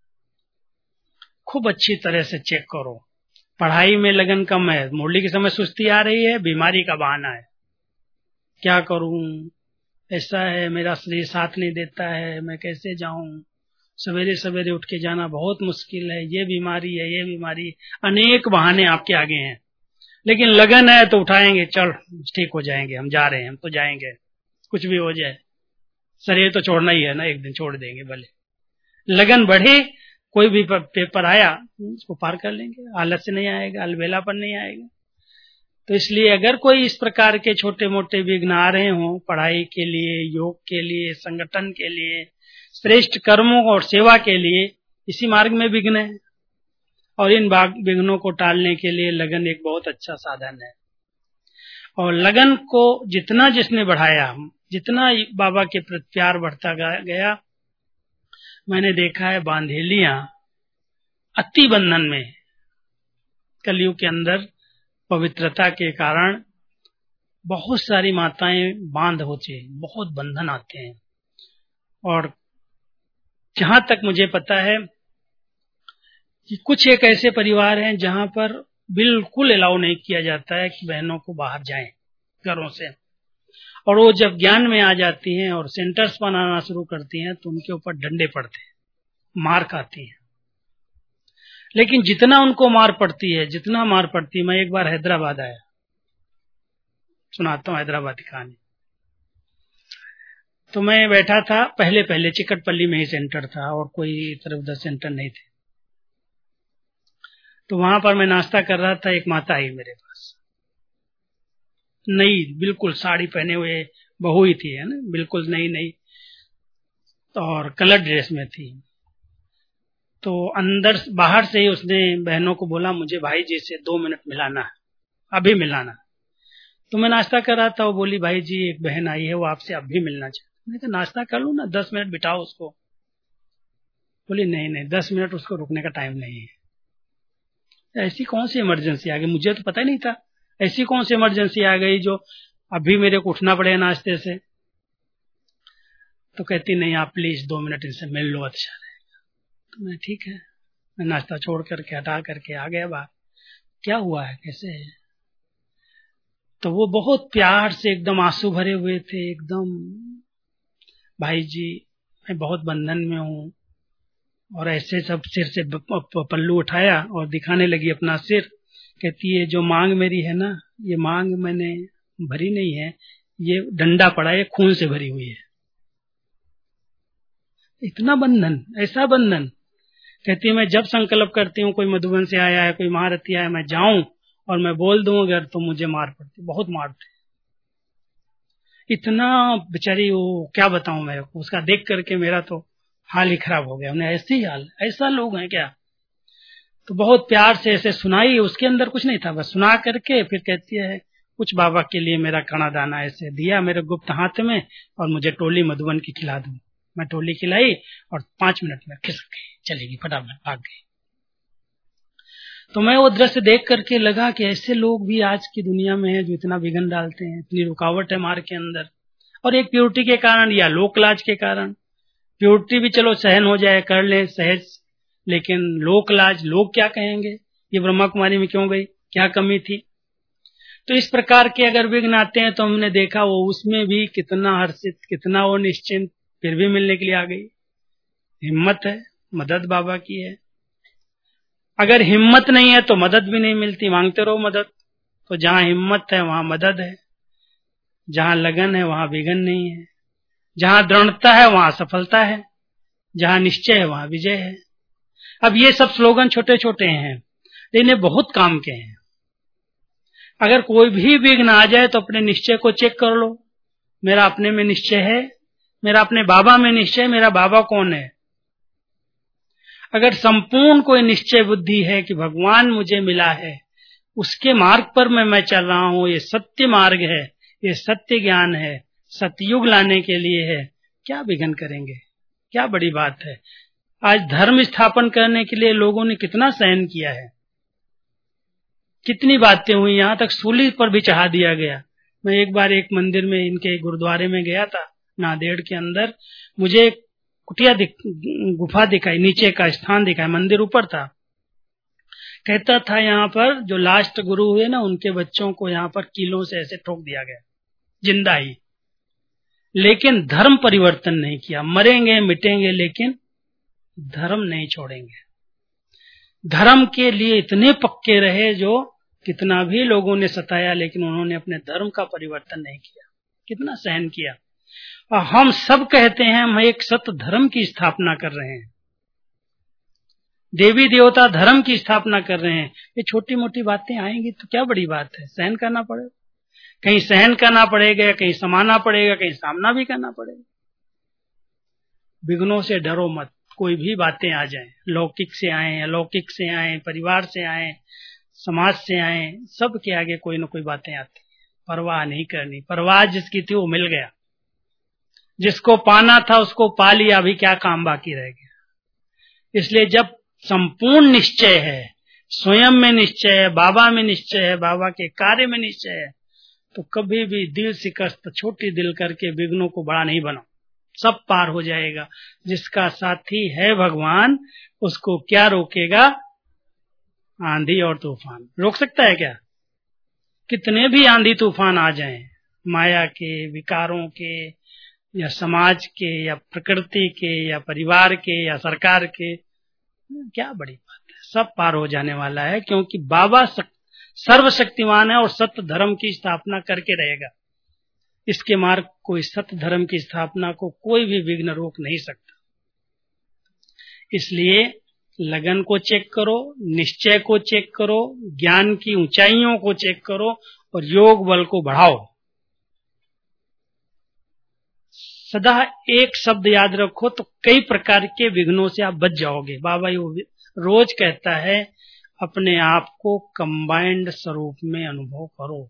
खूब अच्छी तरह से चेक करो। पढ़ाई में लगन कम है, मुरली के समय सुस्ती आ रही है, बीमारी का बहाना है, क्या करूं, ऐसा है, मेरा शरीर साथ नहीं देता है, मैं कैसे जाऊं, सवेरे सवेरे उठ के जाना बहुत मुश्किल है, ये बीमारी है, ये बीमारी, अनेक बहाने आपके आगे हैं। लेकिन लगन है तो उठाएंगे, चल ठीक हो जाएंगे, हम जा रहे हैं, हम तो जाएंगे, कुछ भी हो जाए, शरीर तो छोड़ना ही है ना, एक दिन छोड़ देंगे भले। लगन बढ़े, कोई भी पेपर आया उसको पार कर लेंगे, आलस्य नहीं आएगा, अलबेलापन नहीं आएगा। तो इसलिए अगर कोई इस प्रकार के छोटे मोटे विघ्न आ रहे हों, पढ़ाई के लिए, योग के लिए, संगठन के लिए, श्रेष्ठ कर्मों और सेवा के लिए, इसी मार्ग में विघ्न है। और इन विघ्नों को टालने के लिए लगन एक बहुत अच्छा साधन है। और लगन को जितना जिसने बढ़ाया, जितना बाबा के प्रति प्यार बढ़ता गया, मैंने देखा है बांधेलियां अति बंधन में, कलयुग के अंदर पवित्रता के कारण बहुत सारी माताएं बांध होती हैं, बहुत बंधन आते हैं। और जहां तक मुझे पता है कि कुछ एक ऐसे परिवार हैं जहां पर बिल्कुल अलाउ नहीं किया जाता है कि बहनों को बाहर जाएं घरों से, और वो जब ज्ञान में आ जाती हैं और सेंटर्स बनाना शुरू करती हैं तो उनके ऊपर डंडे पड़ते हैं, मार खाती हैं। लेकिन जितना उनको मार पड़ती है, जितना मार पड़ती है, मैं एक बार हैदराबाद आया, सुनाता हूँ हैदराबाद की कहानी। तो मैं बैठा था, पहले पहले चिकटपल्ली में ही सेंटर था और कोई इधर उधर सेंटर नहीं थे। तो वहां पर मैं नाश्ता कर रहा था, एक माता आई मेरे पास, नई बिल्कुल साड़ी पहने हुए बहू ही थी, है ना, बिल्कुल नई नई, और कलर ड्रेस में थी। तो अंदर बाहर से ही उसने बहनों को बोला, मुझे भाई जी से दो मिनट मिलाना है, अभी मिलाना। तो मैं नाश्ता कर रहा था, वो बोली, भाई जी एक बहन आई है, वो आपसे अभी मिलना चाहती। मैंने कहा नाश्ता कर लूं ना, दस मिनट बिठाओ उसको। बोली नहीं नहीं, दस मिनट उसको रुकने का टाइम नहीं है। ऐसी कौन सी इमरजेंसी आ गई, मुझे तो पता ही नहीं था, ऐसी कौन सी इमरजेंसी आ गई जो अभी मेरे को उठना पड़े नाश्ते से। तो कहती नहीं, आप प्लीज दो मिनट इनसे मिल लो, अच्छा रहेगा। तो मैं ठीक है, मैं नाश्ता छोड़ करके हटा करके आ गया बाहर। क्या हुआ है, कैसे है? तो वो बहुत प्यार से एकदम आंसू भरे हुए थे, एकदम, भाई जी मैं बहुत बंधन में हूँ, और ऐसे सब सिर से पल्लू उठाया और दिखाने लगी अपना सिर। कहती है जो मांग मेरी है ना, ये मांग मैंने भरी नहीं है, ये डंडा पड़ा है, खून से भरी हुई है। इतना बंधन, ऐसा बंधन। कहती है मैं जब संकल्प करती हूँ, कोई मधुबन से आया है, कोई महारथी आया, मैं जाऊं और मैं बोल दूं अगर, तो मुझे मार पड़ती, बहुत मारते। इतना बेचारी, वो क्या बताऊं मेरे को, उसका देख करके मेरा तो हाल ही खराब हो गया। उन्हें ऐसे ही हाल, ऐसा लोग हैं क्या? तो बहुत प्यार से ऐसे सुनाई, उसके अंदर कुछ नहीं था, बस सुना करके फिर कहती है कुछ बाबा के लिए मेरा कणा दाना ऐसे दिया मेरे गुप्त हाथ में, और मुझे टोली मधुबन की खिला दूं। मैं टोली खिलाई और पांच मिनट में खिसक गई, चलेगी, फटाफट भाग गई। तो मैं वो दृश्य देख करके लगा कि ऐसे लोग भी आज की दुनिया में हैं जो इतना विघ्न डालते हैं, इतनी रुकावट है मार्ग के अंदर। और एक प्योरिटी के कारण या लोक लाज के कारण, प्योरिटी भी चलो सहन हो जाए, कर ले सहज, लेकिन लोक लाज, लोग क्या कहेंगे, ये ब्रह्मा कुमारी में क्यों गई, क्या कमी थी। तो इस प्रकार के अगर विघ्न आते हैं तो हमने देखा वो उसमें भी कितना हर्षित, कितना वो निश्चिंत, फिर भी मिलने के लिए आ गई। हिम्मत है, मदद बाबा की है। अगर हिम्मत नहीं है तो मदद भी नहीं मिलती, मांगते रहो मदद। तो जहां हिम्मत है वहां मदद है, जहां लगन है वहां विघ्न नहीं है, जहां दृढ़ता है वहां सफलता है, जहां निश्चय है वहां विजय है। अब ये सब स्लोगन छोटे छोटे हैं, लेकिन ये बहुत काम के हैं। अगर कोई भी विघ्न आ जाए तो अपने निश्चय को चेक कर लो, मेरा अपने में निश्चय है, मेरा अपने बाबा में निश्चय, मेरा बाबा कौन है। अगर संपूर्ण कोई निश्चय बुद्धि है कि भगवान मुझे मिला है, उसके मार्ग पर मैं मैं चल रहा हूं, ये सत्य मार्ग है, ये सत्य ज्ञान है, सतयुग लाने के लिए है, क्या विघ्न करेंगे, क्या बड़ी बात है। आज धर्म स्थापन करने के लिए लोगों ने कितना सहन किया है, कितनी बातें हुई, यहां तक सूली पर भी चढ़ा दिया गया। मैं एक बार एक मंदिर में, इनके गुरुद्वारे में गया था नांदेड़ के अंदर, मुझे कुटिया दिख, गुफा दिखाई, नीचे का स्थान दिखाई, मंदिर ऊपर था। कहता था यहाँ पर जो लास्ट गुरु हुए ना, उनके बच्चों को यहाँ पर कीलों से ऐसे ठोक दिया गया, जिंदा ही, लेकिन धर्म परिवर्तन नहीं किया। मरेंगे मिटेंगे लेकिन धर्म नहीं छोड़ेंगे। धर्म के लिए इतने पक्के रहे, जो कितना भी लोगों ने सताया लेकिन उन्होंने अपने धर्म का परिवर्तन नहीं किया, कितना सहन किया। और हम सब कहते हैं हम एक सत्य धर्म की स्थापना कर रहे हैं, देवी देवता धर्म की स्थापना कर रहे हैं, ये छोटी मोटी बातें आएंगी तो क्या बड़ी बात है, सहन करना पड़ेगा। कहीं सहन करना पड़ेगा, कहीं समाना पड़ेगा, कहीं सामना भी करना पड़ेगा। विघ्नों से डरो मत, कोई भी बातें आ जाएं, लौकिक से आए, अलौकिक से आए, परिवार से आए, समाज से आए, सब के आगे कोई न कोई बातें आती हैं। परवाह नहीं करनी, परवाह जिसकी थी वो मिल गया, जिसको पाना था उसको पा लिया, अभी क्या काम बाकी रह गया। इसलिए जब संपूर्ण निश्चय है, स्वयं में निश्चय है, बाबा में निश्चय है, बाबा के कार्य में निश्चय है, तो कभी भी दिल शिकस्त छोटी दिल करके विघ्नों को बड़ा नहीं बनाओ, सब पार हो जाएगा। जिसका साथी है भगवान, उसको क्या रोकेगा, आंधी और तूफान रोक सकता है क्या? कितने भी आंधी तूफान आ जाएं, माया के, विकारों के, या समाज के, या प्रकृति के, या परिवार के, या सरकार के, क्या बड़ी बात है, सब पार हो जाने वाला है। क्योंकि बाबा सर्वशक्तिमान है और सत्य धर्म की स्थापना करके रहेगा। इसके मार्ग कोई सत्य धर्म की स्थापना को कोई भी विघ्न रोक नहीं सकता। इसलिए लगन को चेक करो, निश्चय को चेक करो, ज्ञान की ऊंचाइयों को चेक करो और योग बल को बढ़ाओ। सदा एक शब्द याद रखो तो कई प्रकार के विघ्नों से आप बच जाओगे। बाबा ये रोज कहता है, अपने आप को कंबाइंड स्वरूप में अनुभव करो।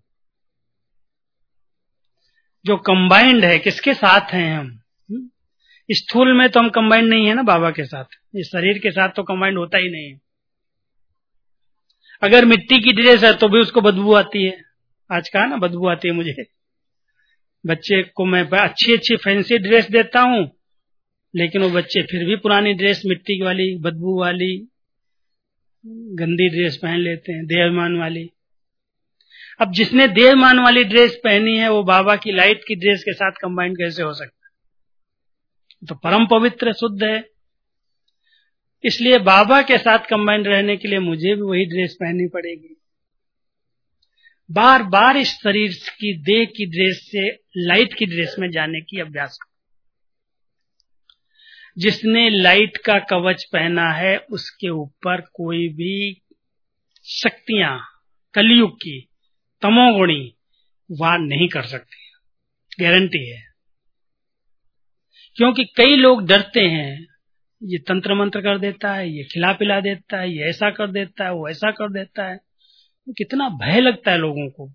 जो कंबाइंड है, किसके साथ हैं हम? स्थूल में तो हम कंबाइंड नहीं है ना बाबा के साथ, इस शरीर के साथ तो कंबाइंड होता ही नहीं है। अगर मिट्टी की ड्रेस है तो भी उसको बदबू आती है। आज कहा ना, बदबू आती है मुझे। बच्चे को मैं अच्छी अच्छी फैंसी ड्रेस देता हूं, लेकिन वो बच्चे फिर भी पुरानी ड्रेस, मिट्टी वाली, बदबू वाली, गंदी ड्रेस पहन लेते हैं, देहमान वाली। अब जिसने देहमान वाली ड्रेस पहनी है, वो बाबा की लाइट की ड्रेस के साथ कंबाइंड कैसे हो सकता है? तो परम पवित्र शुद्ध है। इसलिए बाबा के साथ कंबाइंड रहने के लिए मुझे भी वही ड्रेस पहननी पड़ेगी। बार बार इस शरीर की, देह की ड्रेस से लाइट की ड्रेस में जाने की अभ्यास करो। जिसने लाइट का कवच पहना है, उसके ऊपर कोई भी शक्तियां कलयुग की, तमोगुणी, वार नहीं कर सकती, गारंटी है। क्योंकि कई लोग डरते हैं, ये तंत्र मंत्र कर देता है, ये खिला पिला देता है, ये ऐसा कर देता है, वो ऐसा कर देता है। कितना भय लगता है लोगों को,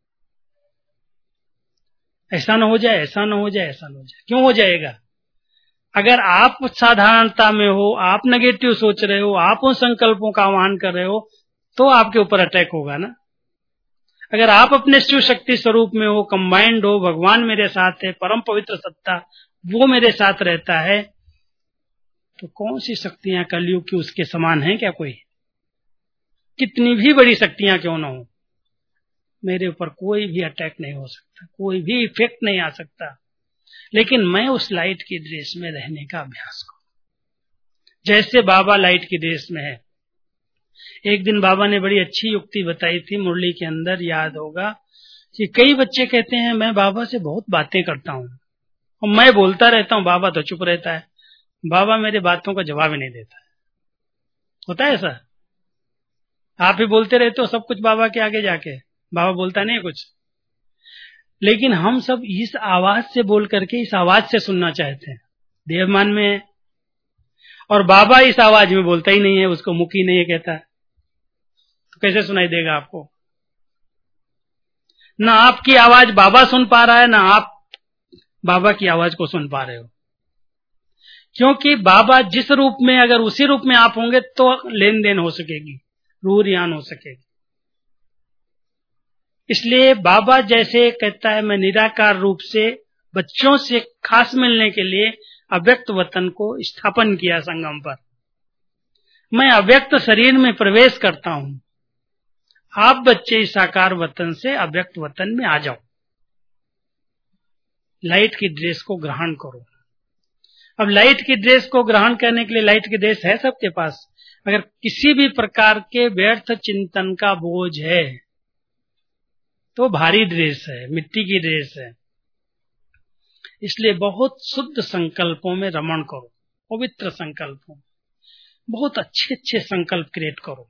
ऐसा ना हो जाए, ऐसा ना हो जाए, ऐसा ना हो जाए। क्यों हो जाएगा? अगर आप साधारणता में हो, आप नेगेटिव सोच रहे हो, आप उन संकल्पों का आह्वान कर रहे हो, तो आपके ऊपर अटैक होगा ना। अगर आप अपने शिव शक्ति स्वरूप में हो, कंबाइंड हो, भगवान मेरे साथ है, परम पवित्र सत्ता वो मेरे साथ रहता है, तो कौन सी शक्तियां कलयुग की उसके समान है क्या? कोई कितनी भी बड़ी शक्तियां क्यों ना हो, मेरे ऊपर कोई भी अटैक नहीं हो सकता, कोई भी इफेक्ट नहीं आ सकता। लेकिन मैं उस लाइट की ड्रेस में रहने का अभ्यास करूं, जैसे बाबा लाइट की ड्रेस में है। एक दिन बाबा ने बड़ी अच्छी युक्ति बताई थी, मुरली के अंदर याद होगा, कि कई बच्चे कहते हैं मैं बाबा से बहुत बातें करता हूं और मैं बोलता रहता हूं, बाबा तो चुप रहता है, बाबा मेरे बातों का जवाब ही नहीं देता है। होता है ऐसा? आप ही बोलते रहते हो सब कुछ बाबा के आगे जाके, बाबा बोलता नहीं कुछ। लेकिन हम सब इस आवाज से बोल करके इस आवाज से सुनना चाहते हैं, देवमान में है, और बाबा इस आवाज में बोलता ही नहीं है, उसको मुख ही नहीं है कहता है, तो कैसे सुनाई देगा आपको? ना आपकी आवाज बाबा सुन पा रहा है, ना आप बाबा की आवाज को सुन पा रहे हो। क्योंकि बाबा जिस रूप में, अगर उसी रूप में आप होंगे तो लेन देन हो सकेगी, रूह रियान हो सकेगी। इसलिए बाबा जैसे कहता है, मैं निराकार रूप से बच्चों से खास मिलने के लिए अव्यक्त वतन को स्थापन किया संगम पर। मैं अव्यक्त शरीर में प्रवेश करता हूं, आप बच्चे इस साकार वतन से अव्यक्त वतन में आ जाओ, लाइट की ड्रेस को ग्रहण करो। अब लाइट की ड्रेस को ग्रहण करने के लिए लाइट की ड्रेस है सबके पास। अगर किसी भी प्रकार के व्यर्थ चिंतन का बोझ है तो भारी ड्रेस है, मिट्टी की ड्रेस है। इसलिए बहुत शुद्ध संकल्पों में रमण करो, पवित्र संकल्पों। बहुत अच्छे अच्छे संकल्प क्रिएट करो,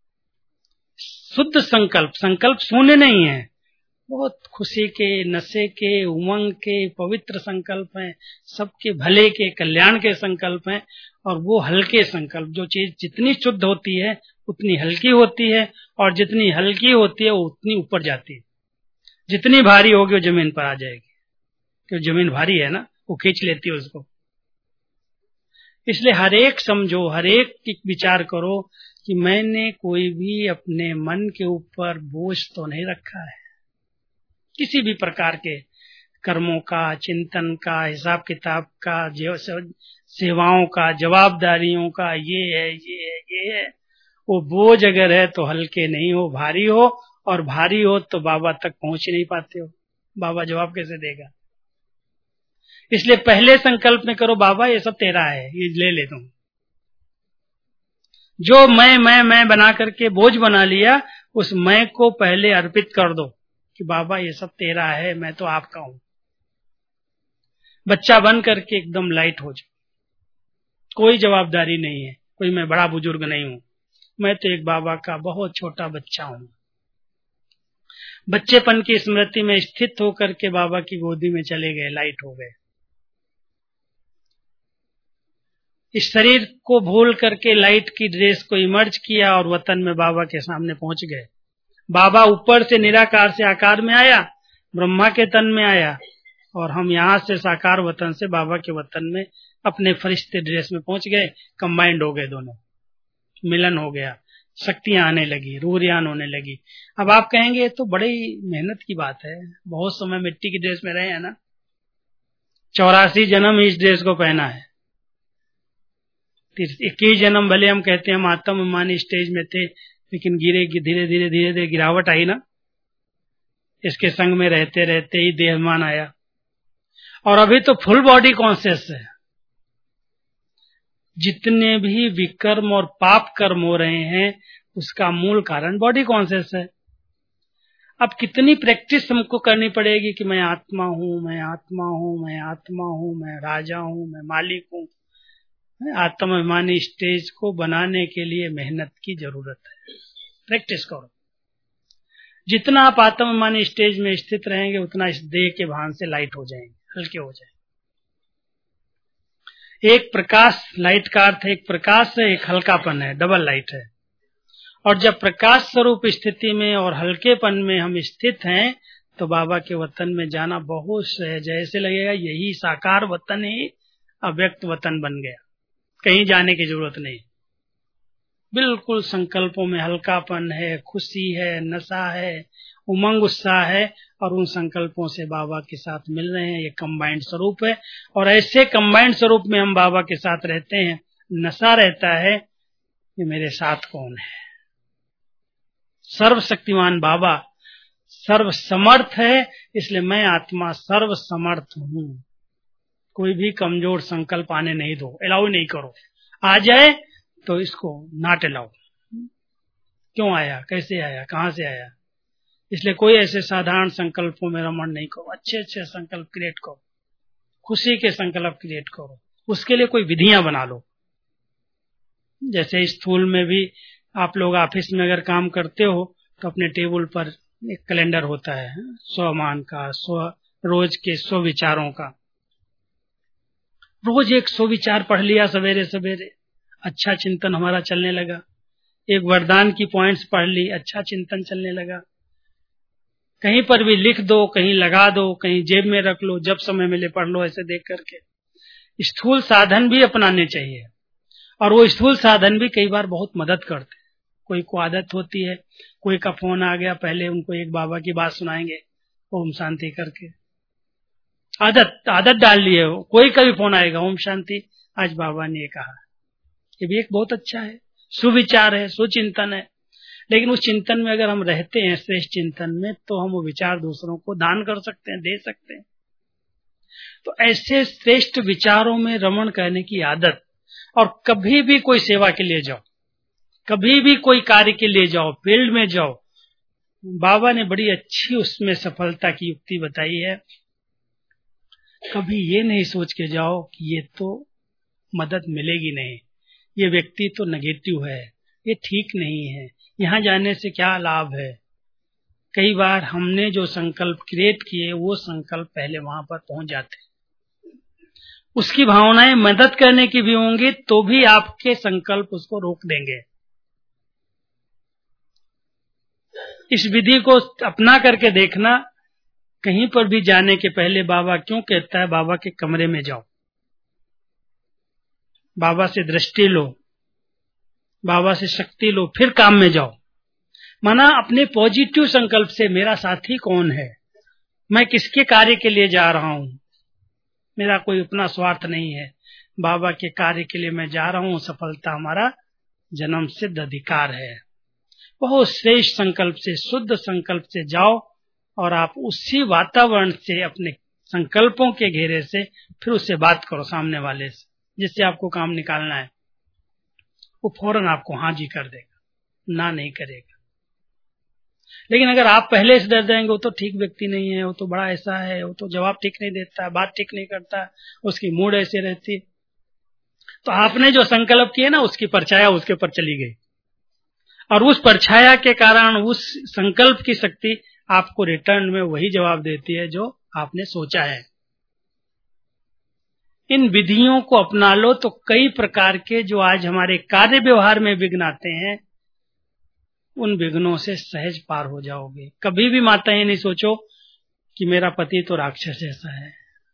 शुद्ध संकल्प, संकल्प शून्य नहीं है, बहुत खुशी के, नशे के, उमंग के पवित्र संकल्प हैं, सबके भले के, कल्याण के संकल्प हैं। और वो हल्के संकल्प, जो चीज जितनी शुद्ध होती है उतनी हल्की होती है, और जितनी हल्की होती है वो उतनी ऊपर जाती है। जितनी भारी होगी वो जमीन पर आ जाएगी, क्योंकि जमीन भारी है ना, वो खींच लेती है उसको। इसलिए हर एक समझो, हर एक विचार करो कि मैंने कोई भी अपने मन के ऊपर बोझ तो नहीं रखा है, किसी भी प्रकार के कर्मों का, चिंतन का, हिसाब किताब का, सेवाओं का, जवाबदारियों का, ये है ये है ये है। वो बोझ अगर है तो हल्के नहीं हो, भारी हो, और भारी हो तो बाबा तक पहुंच ही नहीं पाते हो। बाबा जवाब कैसे देगा? इसलिए पहले संकल्प में करो, बाबा ये सब तेरा है, ये ले ले तुम। जो मैं मैं मैं बना करके बोझ बना लिया, उस मैं को पहले अर्पित कर दो कि बाबा ये सब तेरा है, मैं तो आपका हूं। बच्चा बन करके एकदम लाइट हो जाओ, कोई जवाबदारी नहीं है, कोई मैं बड़ा बुजुर्ग नहीं हूं, मैं तो एक बाबा का बहुत छोटा बच्चा हूं। बच्चेपन की स्मृति में स्थित होकर के बाबा की गोदी में चले गए, लाइट हो गए। इस शरीर को भूल करके लाइट की ड्रेस को इमर्ज किया और वतन में बाबा के सामने पहुंच गए। बाबा ऊपर से निराकार से आकार में आया, ब्रह्मा के तन में आया, और हम यहाँ से साकार वतन से बाबा के वतन में अपने फरिश्ते ड्रेस में पहुंच गए। कंबाइंड हो गए, दोनों मिलन हो गया, शक्तियां आने लगी, रूरियान होने लगी। अब आप कहेंगे ये तो बड़ी मेहनत की बात है, बहुत समय मिट्टी की ड्रेस में रहे हैं ना, चौरासी जन्म इस ड्रेस को पहना है। इक्कीस जन्म भले हम कहते हैं हम आत्म अभिमानी स्टेज में थे, लेकिन गिरे धीरे धीरे धीरे धीरे गिरावट आई ना, इसके संग में रहते रहते ही देहमान आया, और अभी तो फुल बॉडी कॉन्शियस है। जितने भी विकर्म और पाप कर्म हो रहे हैं उसका मूल कारण बॉडी कॉन्शियस है। अब कितनी प्रैक्टिस हमको करनी पड़ेगी कि मैं आत्मा हूं, मैं आत्मा हूं, मैं आत्मा हूं, मैं राजा हूं, मैं मालिक हूं। आत्म अभिमानी स्टेज को बनाने के लिए मेहनत की जरूरत है, प्रैक्टिस करो। जितना आप आत्म अभिमानी स्टेज में स्थित रहेंगे उतना इस देह के भान से लाइट हो जाएंगे, हल्के हो जाएंगे। एक प्रकाश, लाइट का अर्थ है एक प्रकाश है, एक हल्कापन है, डबल लाइट है। और जब प्रकाश स्वरूप स्थिति में और हल्केपन में हम स्थित हैं तो बाबा के वतन में जाना बहुत सहज है। ऐसे लगेगा यही साकार वतन ही अव्यक्त वतन बन गया, कहीं जाने की जरूरत नहीं। बिल्कुल संकल्पों में हल्कापन है, खुशी है, नशा है, उमंग उत्साह है, और उन संकल्पों से बाबा के साथ मिल रहे हैं। ये कंबाइंड स्वरूप है, और ऐसे कंबाइंड स्वरूप में हम बाबा के साथ रहते हैं। नशा रहता है कि मेरे साथ कौन है। सर्वशक्तिमान बाबा सर्व समर्थ है, इसलिए मैं आत्मा सर्व समर्थ हूं। कोई भी कमजोर संकल्प आने नहीं दो, अलाउ नहीं करो। आ जाए तो इसको नॉट अलाउ। क्यों आया, कैसे आया, कहां से आया। इसलिए कोई ऐसे साधारण संकल्पों में रमण नहीं करो, अच्छे अच्छे संकल्प क्रिएट करो, खुशी के संकल्प क्रिएट करो। उसके लिए कोई विधियां बना लो। जैसे स्थूल में भी आप लोग ऑफिस में अगर काम करते हो तो अपने टेबल पर एक कैलेंडर होता है स्वमान का, स्व रोज के स्व विचारों का। रोज एक स्व विचार पढ़ लिया सवेरे सवेरे, अच्छा चिंतन हमारा चलने लगा। एक वरदान की पॉइंट्स पढ़ ली, अच्छा चिंतन चलने लगा। कहीं पर भी लिख दो, कहीं लगा दो, कहीं जेब में रख लो, जब समय मिले पढ़ लो, ऐसे देख करके। स्थूल साधन भी अपनाने चाहिए, और वो स्थूल साधन भी कई बार बहुत मदद करते हैं। कोई को आदत होती है, कोई का फोन आ गया, पहले उनको एक बाबा की बात सुनाएंगे ओम शांति करके। आदत आदत डाल लिए हो, कोई का भी फोन आएगा ओम शांति, आज बाबा ने ये कहा। ये भी एक बहुत अच्छा है, सुविचार है, सुचिंतन है। लेकिन उस चिंतन में अगर हम रहते हैं, श्रेष्ठ चिंतन में, तो हम वो विचार दूसरों को दान कर सकते हैं, दे सकते हैं। तो ऐसे श्रेष्ठ विचारों में रमण करने की आदत। और कभी भी कोई सेवा के लिए जाओ, कभी भी कोई कार्य के लिए जाओ, फील्ड में जाओ, बाबा ने बड़ी अच्छी उसमें सफलता की युक्ति बताई है। कभी ये नहीं सोच के जाओ कि ये तो मदद मिलेगी नहीं, ये व्यक्ति तो नेगेटिव है, ये ठीक नहीं है, यहाँ जाने से क्या लाभ है। कई बार हमने जो संकल्प क्रिएट किए वो संकल्प पहले वहां पर पहुंच जाते, उसकी भावनाएं मदद करने की भी होंगी तो भी आपके संकल्प उसको रोक देंगे। इस विधि को अपना करके देखना। कहीं पर भी जाने के पहले बाबा क्यों कहता है बाबा के कमरे में जाओ, बाबा से दृष्टि लो, बाबा से शक्ति लो, फिर काम में जाओ। माना अपने पॉजिटिव संकल्प से मेरा साथी कौन है, मैं किसके कार्य के लिए जा रहा हूं, मेरा कोई अपना स्वार्थ नहीं है, बाबा के कार्य के लिए मैं जा रहा हूं, सफलता हमारा जन्म सिद्ध अधिकार है। बहुत श्रेष्ठ संकल्प से, शुद्ध संकल्प से जाओ और आप उसी वातावरण से, अपने संकल्पों के घेरे से फिर उससे बात करो सामने वाले से, जिससे आपको काम निकालना है। वो फौरन आपको हाँ जी कर देगा, ना नहीं करेगा। लेकिन अगर आप पहले से डर जाएंगे, वो तो ठीक व्यक्ति नहीं है, वो तो बड़ा ऐसा है, वो तो जवाब ठीक नहीं देता, बात ठीक नहीं करता, उसकी मूड ऐसे रहती, तो आपने जो संकल्प किए ना उसकी परछाया उसके ऊपर चली गई, और उस परछाया के कारण उस संकल्प की शक्ति आपको रिटर्न में वही जवाब देती है जो आपने सोचा है। इन विधियों को अपना लो तो कई प्रकार के जो आज हमारे कार्य व्यवहार में विघ्न आते हैं, उन विघ्नों से सहज पार हो जाओगे। कभी भी माता ये नहीं सोचो कि मेरा पति तो राक्षस जैसा है।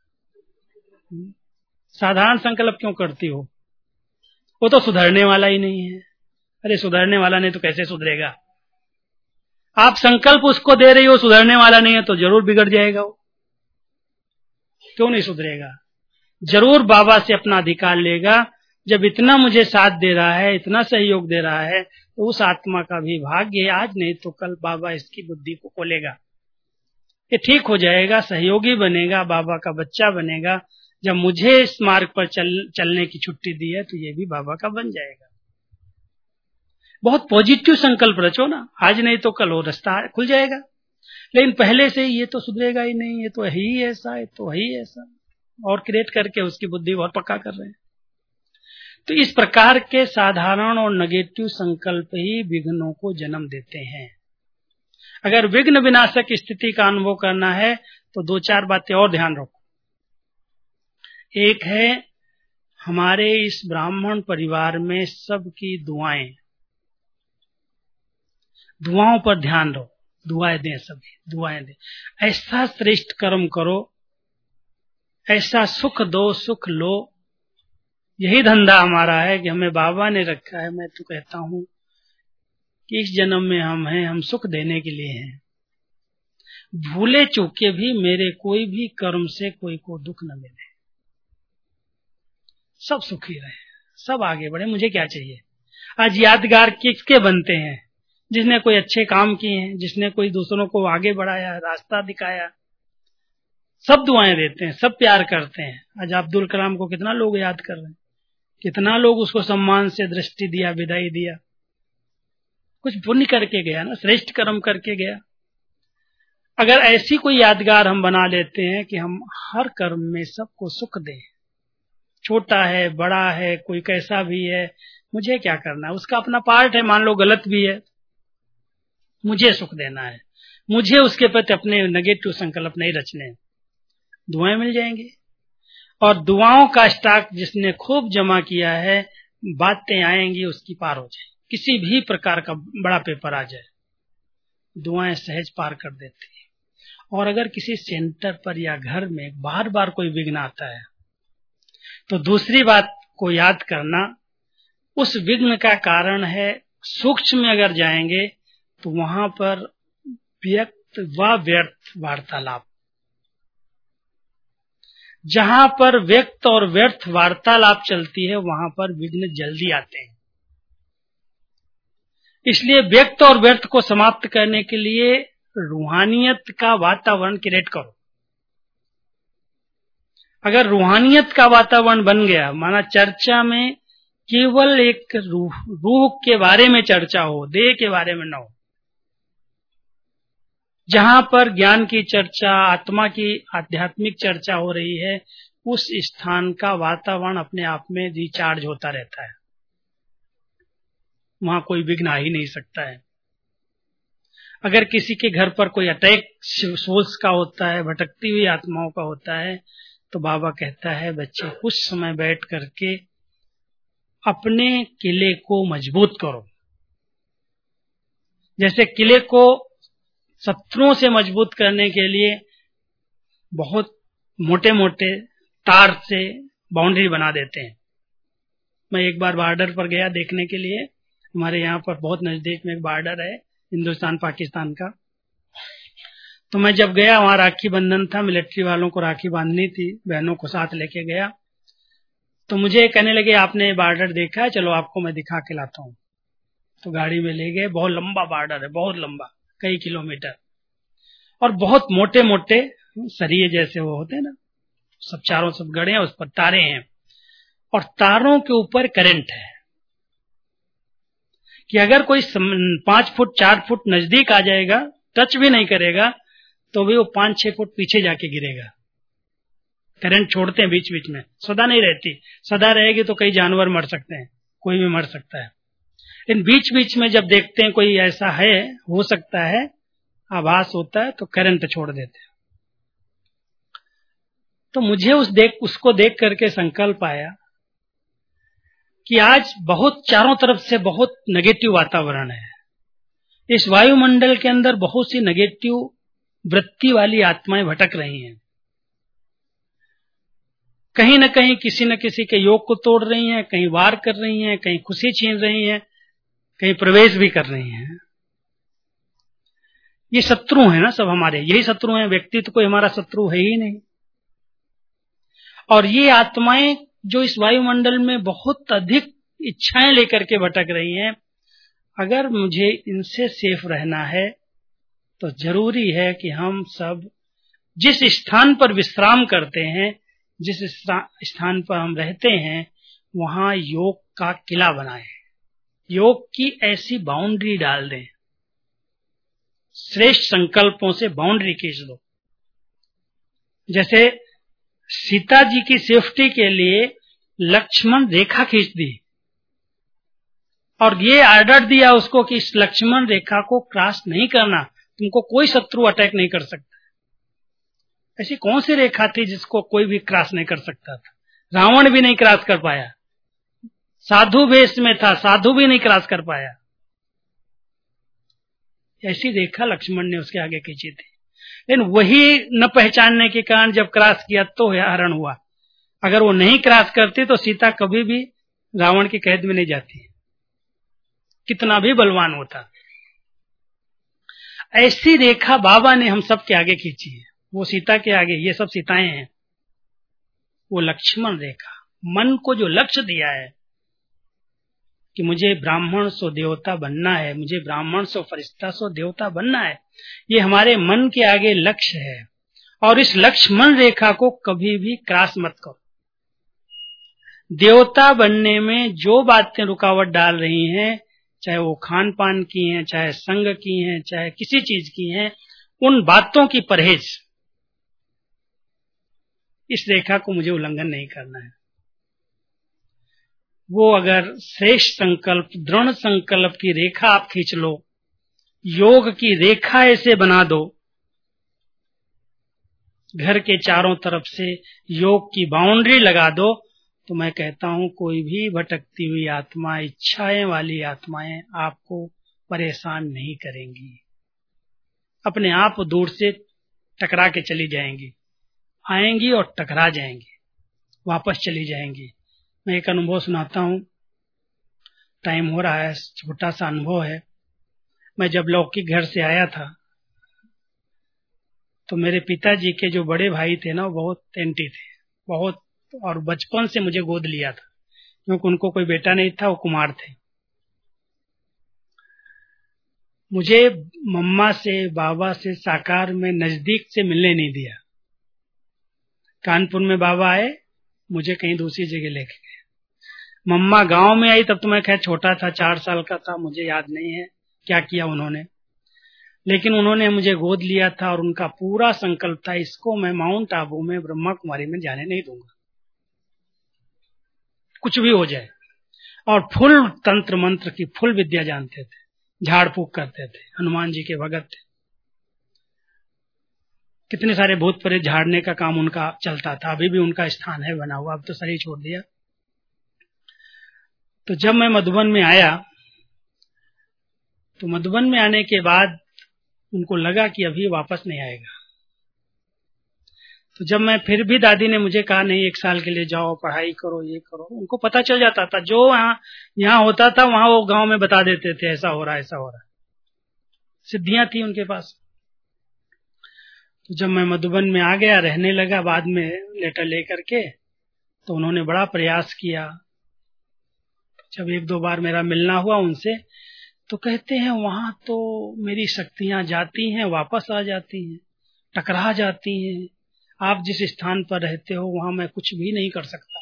साधारण संकल्प क्यों करती हो, वो तो सुधरने वाला ही नहीं है। अरे सुधरने वाला नहीं तो कैसे सुधरेगा। आप संकल्प उसको दे रही हो, सुधरने वाला नहीं है तो जरूर बिगड़ जाएगा वो। क्यों नहीं सुधरेगा, जरूर बाबा से अपना अधिकार लेगा। जब इतना मुझे साथ दे रहा है, इतना सहयोग दे रहा है, तो उस आत्मा का भी भाग्य आज नहीं तो कल बाबा इसकी बुद्धि को खोलेगा, ये ठीक हो जाएगा, सहयोगी बनेगा, बाबा का बच्चा बनेगा। जब मुझे इस मार्ग पर चल, चलने की छुट्टी दी है तो ये भी बाबा का बन जाएगा। बहुत पॉजिटिव संकल्प रचो ना, आज नहीं तो कल वो रास्ता खुल जाएगा। लेकिन पहले से ये तो सुधरेगा ही नहीं, ये तो है ही ऐसा, ये तो है ही ऐसा, और क्रिएट करके उसकी बुद्धि और पक्का कर रहे हैं। तो इस प्रकार के साधारण और नेगेटिव संकल्प ही विघ्नों को जन्म देते हैं। अगर विघ्न विनाशक स्थिति का अनुभव करना है तो दो चार बातें और ध्यान रखो। एक है, हमारे इस ब्राह्मण परिवार में सबकी दुआएं, दुआओं पर ध्यान दो, दुआएं दें, सभी दुआएं दें। ऐसा श्रेष्ठ कर्म करो, ऐसा सुख दो, सुख लो। यही धंधा हमारा है कि हमें बाबा ने रखा है। मैं तो कहता हूं कि इस जन्म में हम हैं, हम सुख देने के लिए हैं। भूले चूके भी मेरे कोई भी कर्म से कोई को दुख न मिले, सब सुखी रहे, सब आगे बढ़े, मुझे क्या चाहिए। आज यादगार किसके बनते हैं, जिसने कोई अच्छे काम किए हैं, जिसने कोई दूसरों को आगे बढ़ाया, रास्ता दिखाया। सब दुआएं देते हैं, सब प्यार करते हैं। आज अब्दुल कलाम को कितना लोग याद कर रहे हैं, कितना लोग उसको सम्मान से दृष्टि दिया, विदाई दिया। कुछ पुण्य करके गया ना, श्रेष्ठ कर्म करके गया। अगर ऐसी कोई यादगार हम बना लेते हैं कि हम हर कर्म में सबको सुख दें, छोटा है बड़ा है कोई कैसा भी है, मुझे क्या करना है, उसका अपना पार्ट है, मान लो गलत भी है, मुझे सुख देना है, मुझे उसके प्रति अपने नेगेटिव संकल्प नहीं रचने। दुआएं मिल जाएंगी, और दुआओं का स्टॉक जिसने खूब जमा किया है, बातें आएंगी उसकी पार हो जाए। किसी भी प्रकार का बड़ा पेपर आ जाए, दुआएं सहज पार कर देती है। और अगर किसी सेंटर पर या घर में बार बार कोई विघ्न आता है तो दूसरी बात को याद करना, उस विघ्न का कारण है सूक्ष्म में अगर जाएंगे तो वहां पर व्यक्त व व्यर्थ वार्तालाप। जहां पर व्यक्त और व्यर्थ वार्तालाप चलती है वहां पर विघ्न जल्दी आते हैं। इसलिए व्यक्त और व्यर्थ को समाप्त करने के लिए रूहानियत का वातावरण क्रिएट करो। अगर रूहानियत का वातावरण बन गया, माना चर्चा में केवल एक रूह रूह के बारे में चर्चा हो, देह के बारे में न हो, जहां पर ज्ञान की चर्चा, आत्मा की आध्यात्मिक चर्चा हो रही है, उस स्थान का वातावरण अपने आप में रिचार्ज होता रहता है। वहां कोई विघ्न आ ही नहीं सकता है। अगर किसी के घर पर कोई अटैक सोल्स का होता है, भटकती हुई आत्माओं का होता है, तो बाबा कहता है बच्चे कुछ समय बैठ करके अपने किले को मजबूत करो। जैसे किले को शत्रुओं से मजबूत करने के लिए बहुत मोटे मोटे तार से बाउंड्री बना देते हैं। मैं एक बार बॉर्डर पर गया देखने के लिए, हमारे यहाँ पर बहुत नजदीक में एक बॉर्डर है हिंदुस्तान पाकिस्तान का। तो मैं जब गया वहां राखी बंधन था, मिलिट्री वालों को राखी बांधनी थी, बहनों को साथ लेके गया। तो मुझे कहने लगे आपने बॉर्डर देखा है, चलो आपको मैं दिखा के लाता हूँ। तो गाड़ी में ले गए। बहुत लंबा बॉर्डर है, बहुत लंबा, कई किलोमीटर, और बहुत मोटे मोटे सरिये जैसे वो होते हैं ना, सब चारों सब गड़े हैं, उस पर तारे हैं, और तारों के ऊपर करंट है कि अगर कोई पांच फुट चार फुट नजदीक आ जाएगा, टच भी नहीं करेगा, तो भी वो पांच छह फुट पीछे जाके गिरेगा। करंट छोड़ते हैं बीच बीच में, सदा नहीं रहती। सदा रहेगी तो कई जानवर मर सकते हैं, कोई भी मर सकता है। लेकिन बीच बीच में जब देखते हैं कोई ऐसा है, हो सकता है, आभास होता है, तो करंट छोड़ देते हैं। तो मुझे उस देख उसको देख करके संकल्प आया कि आज बहुत चारों तरफ से बहुत नेगेटिव वातावरण है। इस वायुमंडल के अंदर बहुत सी नेगेटिव वृत्ति वाली आत्माएं भटक रही हैं। कहीं न कहीं किसी न किसी के योग को तोड़ रही हैं, कहीं वार कर रही हैं, कहीं खुशी छीन रही हैं, कहीं प्रवेश भी कर रही हैं। ये शत्रु हैं ना सब हमारे, यही शत्रु हैं। व्यक्ति तो कोई हमारा शत्रु है ही नहीं। और ये आत्माएं जो इस वायुमंडल में बहुत अधिक इच्छाएं लेकर के भटक रही हैं, अगर मुझे इनसे सेफ रहना है तो जरूरी है कि हम सब जिस स्थान पर विश्राम करते हैं, जिस स्थान पर हम रहते हैं, वहां योग का किला बनाएं, योग की ऐसी बाउंड्री डाल दें, श्रेष्ठ संकल्पों से बाउंड्री खींच दो। जैसे सीता जी की सेफ्टी के लिए लक्ष्मण रेखा खींच दी और ये ऑर्डर दिया उसको कि इस लक्ष्मण रेखा को क्रॉस नहीं करना, तुमको कोई शत्रु अटैक नहीं कर सकता। ऐसी कौन सी रेखा थी जिसको कोई भी क्रॉस नहीं कर सकता था? रावण भी नहीं क्रॉस कर पाया, साधु वेश में था, साधु भी नहीं क्रॉस कर पाया। ऐसी रेखा लक्ष्मण ने उसके आगे खींची थी, लेकिन वही न पहचानने के कारण जब क्रॉस किया तो हरण हुआ। अगर वो नहीं क्रॉस करती तो सीता कभी भी रावण की कैद में नहीं जाती, कितना भी बलवान होता। ऐसी रेखा बाबा ने हम सब के आगे खींची है, वो सीता के आगे, ये सब सीताएं हैं। वो लक्ष्मण रेखा, मन को जो लक्ष्य दिया है कि मुझे ब्राह्मण सो देवता बनना है, मुझे ब्राह्मण सो फरिश्ता सो देवता बनना है, ये हमारे मन के आगे लक्ष्य है। और इस लक्ष्मण रेखा को कभी भी क्रॉस मत करो। देवता बनने में जो बातें रुकावट डाल रही हैं, चाहे वो खान पान की हैं, चाहे संग की हैं, चाहे किसी चीज की हैं, उन बातों की परहेज, इस रेखा को मुझे उल्लंघन नहीं करना है। वो अगर श्रेष्ठ संकल्प, दृढ़ संकल्प की रेखा आप खींच लो, योग की रेखा ऐसे बना दो, घर के चारों तरफ से योग की बाउंड्री लगा दो, तो मैं कहता हूं कोई भी भटकती हुई आत्मा, इच्छाएं वाली आत्माएं आपको परेशान नहीं करेंगी, अपने आप दूर से टकरा के चली जाएंगी, आएंगी और टकरा जाएंगी, वापस चली जाएंगी। मैं एक अनुभव सुनाता हूं, टाइम हो रहा है, छोटा सा अनुभव है। मैं जब लौकिक घर से आया था तो मेरे पिताजी के जो बड़े भाई थे ना, वो बहुत एंटी थे, बहुत, और बचपन से मुझे गोद लिया था क्योंकि उनको कोई बेटा नहीं था, वो कुमार थे। मुझे मम्मा से, बाबा से साकार में नजदीक से मिलने नहीं दिया। कानपुर में बाबा आए, मुझे कहीं दूसरी जगह लेके गए। मम्मा गांव में आई, तब तो मैं खैर छोटा था, चार साल का था, मुझे याद नहीं है क्या किया उन्होंने, लेकिन उन्होंने मुझे गोद लिया था और उनका पूरा संकल्प था, इसको मैं माउंट आबू में ब्रह्मा कुमारी में जाने नहीं दूंगा, कुछ भी हो जाए। और फुल तंत्र मंत्र की फुल विद्या जानते थे, झाड़ फूक करते थे, हनुमान जी के भगत थे। कितने सारे भूत प्रेत झाड़ने का काम उनका चलता था, अभी भी उनका स्थान है बना हुआ, अब तो शरीर छोड़ दिया। तो जब मैं मधुबन में आया तो मधुबन में आने के बाद उनको लगा कि अभी वापस नहीं आएगा। तो जब मैं फिर भी, दादी ने मुझे कहा नहीं एक साल के लिए जाओ, पढ़ाई करो, ये करो, उनको पता चल जाता था जो यहाँ यहाँ होता था वहां वो गांव में बता देते थे ऐसा हो रहा है, ऐसा हो रहा है, सिद्धियां थी उनके पास। तो जब मैं मधुबन में आ गया, रहने लगा बाद में लेटर लेकर के, तो उन्होंने बड़ा प्रयास किया। जब एक दो बार मेरा मिलना हुआ उनसे तो कहते हैं वहां तो मेरी शक्तियां जाती हैं, वापस आ जाती हैं, टकरा जाती हैं, आप जिस स्थान पर रहते हो वहां मैं कुछ भी नहीं कर सकता।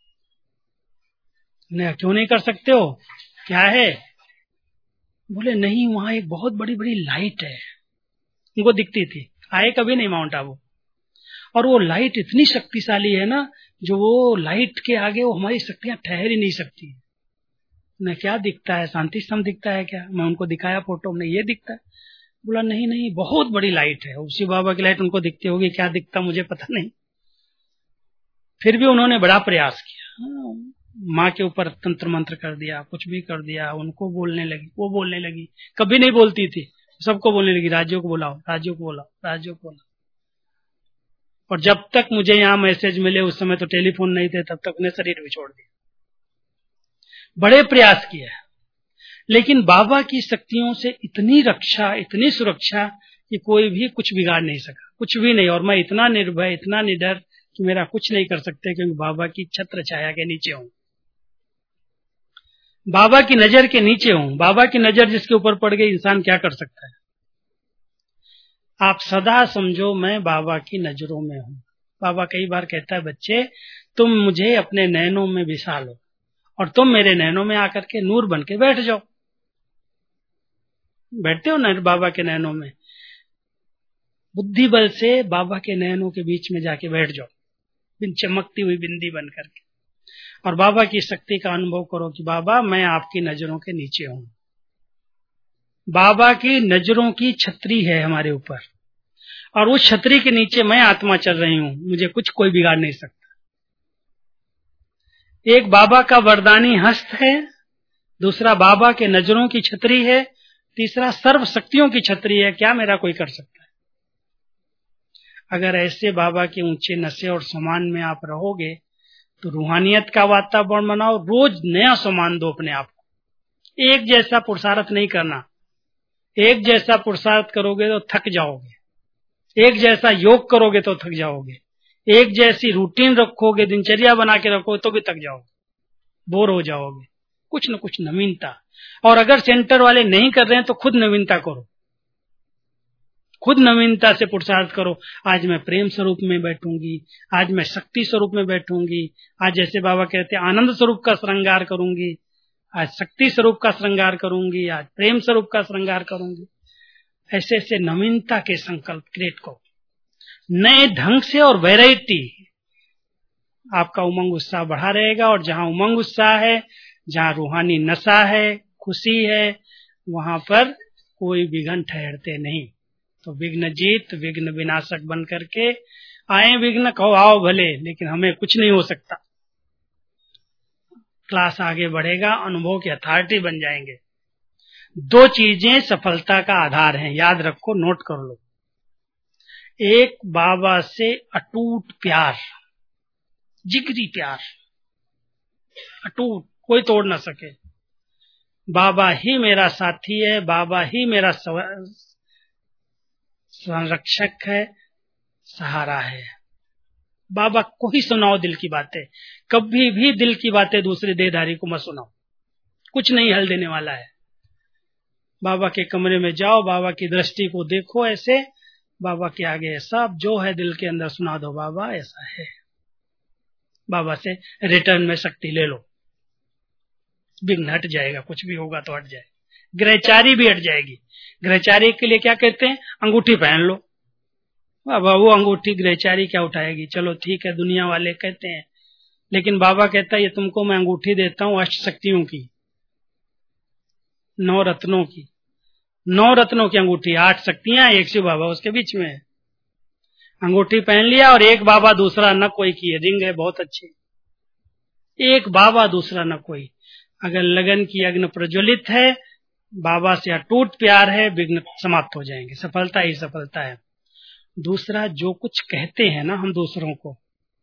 नहीं, क्यों नहीं कर सकते हो, क्या है? बोले नहीं, वहां एक बहुत बड़ी बड़ी लाइट है, उनको दिखती थी, आए कभी नहीं माउंट आबू, और वो लाइट इतनी शक्तिशाली है ना, जो वो लाइट के आगे वो हमारी शक्तियां ठहर ही नहीं सकती। न क्या दिखता है, शांति स्तंभ दिखता है क्या? मैं उनको दिखाया फोटो में, ये दिखता है। बोला नहीं नहीं, बहुत बड़ी लाइट है, उसी बाबा की लाइट उनको दिखती होगी, क्या दिखता मुझे पता नहीं। फिर भी उन्होंने बड़ा प्रयास किया, माँ के ऊपर तंत्र मंत्र कर दिया, कुछ भी कर दिया, उनको बोलने लगी, वो बोलने लगी, कभी नहीं बोलती थी, सबको बोलने लगी, राज्यों को बुलाओ, राज्यों को बुलाओ, राज्यों को बुलाओ। और जब तक मुझे यहाँ मैसेज मिले, उस समय तो टेलीफोन नहीं थे, तब तक उन्हें शरीर भी छोड़ दिया। बड़े प्रयास किया, लेकिन बाबा की शक्तियों से इतनी रक्षा, इतनी सुरक्षा कि कोई भी कुछ बिगाड़ नहीं सका, कुछ भी नहीं। और मैं इतना निर्भय, इतना निडर कि मेरा कुछ नहीं कर सकते, क्योंकि बाबा की छत्र छाया के नीचे हूं, बाबा की नजर के नीचे हूं। बाबा की नजर जिसके ऊपर पड़ गई, इंसान क्या कर सकता है? आप सदा समझो मैं बाबा की नजरों में हूं। बाबा कई बार कहता है, बच्चे तुम मुझे अपने नैनों में बिसा लो और तुम मेरे नैनों में आकर के नूर बन के बैठ जाओ। बैठते हो ना बाबा के नैनों में, बुद्धि बल से बाबा के नैनों के बीच में जाके बैठ जाओ, बिन चमकती हुई बिंदी बन करके, और बाबा की शक्ति का अनुभव करो कि बाबा मैं आपकी नजरों के नीचे हूं। बाबा की नजरों की छतरी है हमारे ऊपर, और उस छतरी के नीचे मैं आत्मा चल रही हूं, मुझे कुछ कोई बिगाड़ नहीं सकता। एक बाबा का वरदानी हस्त है, दूसरा बाबा के नजरों की छतरी है, तीसरा सर्व शक्तियों की छतरी है। क्या मेरा कोई कर सकता है? अगर ऐसे बाबा के ऊंचे नशे और सम्मान में आप रहोगे तो रूहानियत का वातावरण बनाओ, रोज नया सम्मान दो अपने आप को। एक जैसा पुरुषार्थ नहीं करना, एक जैसा पुरुषार्थ करोगे तो थक जाओगे, एक जैसा योग करोगे तो थक जाओगे, एक जैसी रूटीन रखोगे, दिनचर्या बना के रखोगे तो भी थक जाओगे, बोर हो जाओगे। कुछ न कुछ नवीनता, और अगर सेंटर वाले नहीं कर रहे हैं तो खुद नवीनता करो, खुद नवीनता से पुरुषार्थ करो। आज मैं प्रेम स्वरूप में बैठूंगी, आज मैं शक्ति स्वरूप में बैठूंगी, आज जैसे बाबा कहते हैं आनंद स्वरूप का श्रृंगार करूंगी, आज शक्ति स्वरूप का श्रृंगार करूंगी, आज प्रेम स्वरूप का श्रृंगार करूंगी। ऐसे ऐसे नवीनता के संकल्प क्रिएट करो, नए ढंग से और वैरायटी। आपका उमंग उत्साह बढ़ा रहेगा, और जहां उमंग उत्साह है, जहां रूहानी नशा है, खुशी है, वहां पर कोई विघ्न ठहरते नहीं। तो विघ्न जीत, विघ्न विनाशक बन करके आए। विघ्न कहो आओ भले, लेकिन हमें कुछ नहीं हो सकता। क्लास आगे बढ़ेगा, अनुभव की अथॉरिटी बन जाएंगे। दो चीजें सफलता का आधार हैं, याद रखो, नोट कर लो। एक, बाबा से अटूट प्यार, जिगरी प्यार, अटूट, कोई तोड़ ना सके। बाबा ही मेरा साथी है, बाबा ही मेरा संरक्षक है, सहारा है। बाबा को ही सुनाओ दिल की बातें, कभी भी दिल की बातें दूसरे देहधारी को मत सुनाओ, कुछ नहीं हल देने वाला है। बाबा के कमरे में जाओ, बाबा की दृष्टि को देखो, ऐसे बाबा के आगे सब जो है दिल के अंदर सुना दो, बाबा ऐसा है। बाबा से रिटर्न में शक्ति ले लो, विघ्न हट जाएगा, कुछ भी होगा तो हट जाएगा। ग्रहचारी भी हट जाएगी। ग्रहचारी के लिए क्या कहते हैं? अंगूठी पहन लो। अब वो अंगूठी ग्रहचारी क्या उठाएगी? चलो ठीक है, दुनिया वाले कहते हैं लेकिन बाबा कहता है ये तुमको मैं अंगूठी देता हूं अष्ट शक्तियों की, नौ रत्नों की, नौ रत्नों की अंगूठी, आठ शक्तियां एक शिव बाबा उसके बीच में है। अंगूठी पहन लिया और एक बाबा दूसरा न कोई की, रिंग है बहुत अच्छी, एक बाबा दूसरा न कोई। अगर लगन की अग्नि प्रज्वलित है, बाबा से अटूट प्यार है, विघ्न समाप्त हो जाएंगे, सफलता ही सफलता है। दूसरा, जो कुछ कहते हैं ना हम दूसरों को,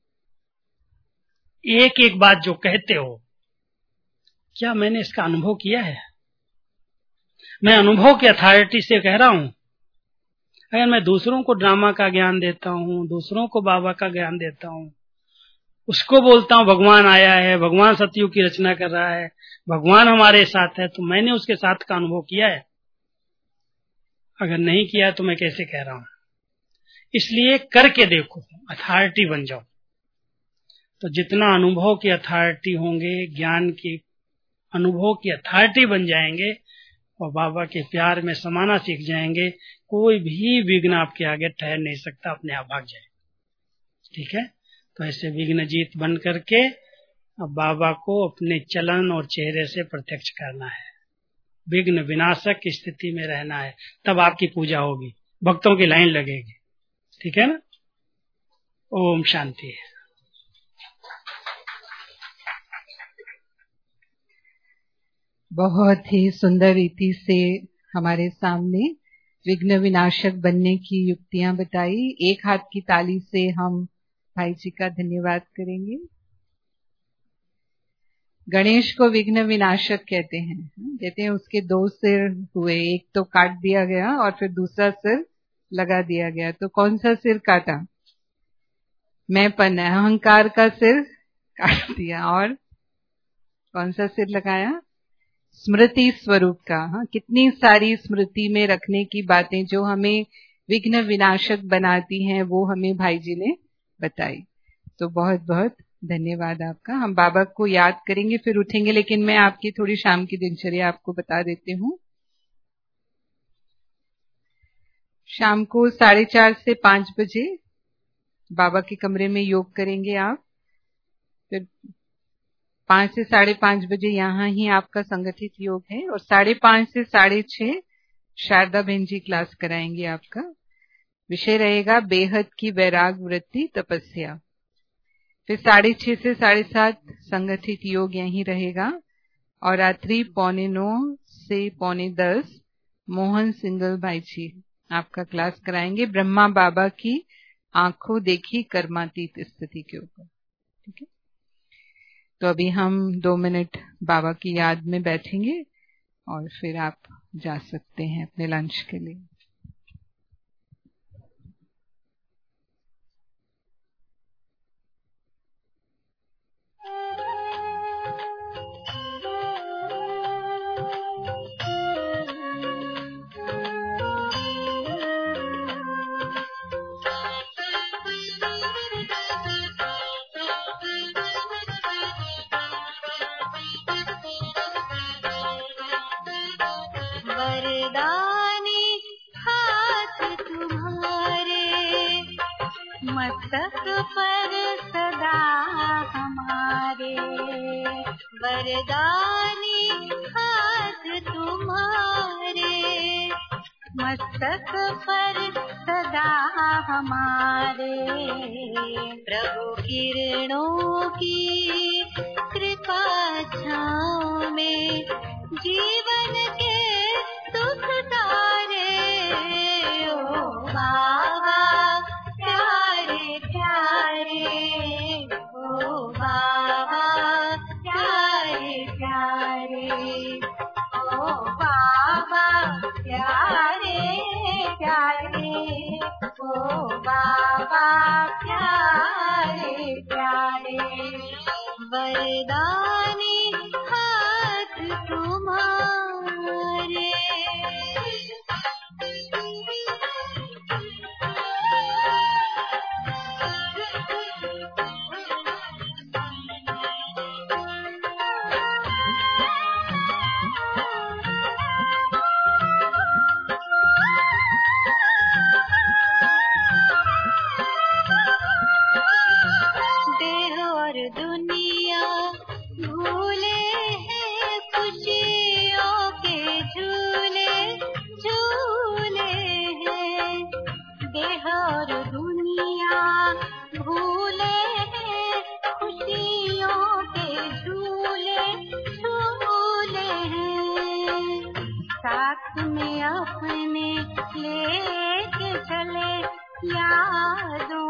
एक एक बात जो कहते हो, क्या मैंने इसका अनुभव किया है? मैं अनुभव की अथॉरिटी से कह रहा हूं। अगर मैं दूसरों को ड्रामा का ज्ञान देता हूं, दूसरों को बाबा का ज्ञान देता हूं, उसको बोलता हूं भगवान आया है, भगवान सतयुग की रचना कर रहा है, भगवान हमारे साथ है, तो मैंने उसके साथ का अनुभव किया है? अगर नहीं किया तो मैं कैसे कह रहा हूं? इसलिए करके देखो, अथॉरिटी बन जाओ। तो जितना अनुभव की अथॉरिटी होंगे, ज्ञान की अनुभव की अथॉरिटी बन जाएंगे और बाबा के प्यार में समाना सीख जाएंगे, कोई भी विघ्न आपके आगे ठहर नहीं सकता, अपने आप भाग जाए। ठीक है? तो ऐसे विघ्न जीत बन करके अब बाबा को अपने चलन और चेहरे से प्रत्यक्ष करना है, विघ्न विनाशक की स्थिति में रहना है, तब आपकी पूजा होगी, भक्तों की लाइन लगेगी। ठीक है ना? ओम शांति। बहुत ही सुंदर रीति से हमारे सामने विघ्न विनाशक बनने की युक्तियां बताई। एक हाथ की ताली से हम भाई जी का धन्यवाद करेंगे। गणेश को विघ्न विनाशक कहते हैं। कहते हैं उसके दो सिर हुए, एक तो काट दिया गया और फिर दूसरा सिर लगा दिया गया। तो कौन सा सिर काटा? मैं पन अहंकार का सिर काट दिया। और कौन सा सिर लगाया? स्मृति स्वरूप का। हाँ, कितनी सारी स्मृति में रखने की बातें जो हमें विघ्न विनाशक बनाती हैं, वो हमें भाई जी ने बताई। तो बहुत बहुत धन्यवाद आपका। हम बाबा को याद करेंगे फिर उठेंगे, लेकिन मैं आपकी थोड़ी शाम की दिनचर्या आपको बता देती हूँ। शाम को साढ़े चार से पांच बजे बाबा के कमरे में योग करेंगे आप। फिर पांच से साढ़े पांच बजे यहाँ ही आपका संगठित योग है, और साढ़े पांच से साढ़े छह शारदा बहन जी क्लास कराएंगे आपका। विषय रहेगा बेहद की वैराग वृत्ति तपस्या। फिर साढ़े छह से साढ़े सात संगठित योग यहीं रहेगा, और रात्रि पौने नौ से पौने दस मोहन सिंगल भाई जी आपका क्लास कराएंगे ब्रह्मा बाबा की आंखों देखी कर्मातीत स्थिति के ऊपर। ठीक है? तो अभी हम दो मिनट बाबा की याद में बैठेंगे और फिर आप जा सकते हैं अपने लंच के लिए। मस्तक पर सदा हमारे, वरदानी हाथ तुम्हारे। मस्तक पर सदा हमारे, प्रभु किरणों की कृपा छाँव में जीवन के सुख तारे। ओ बाबा प्यारे प्यारे, ओ बाबा प्यारे प्यारे, ओ बाबा प्यारे प्यारे, ओ बाबा प्यारे प्यारे। वरदानी हाथ तुम्हारे। देह और दुनिया साथ में अपने लेके चले यादों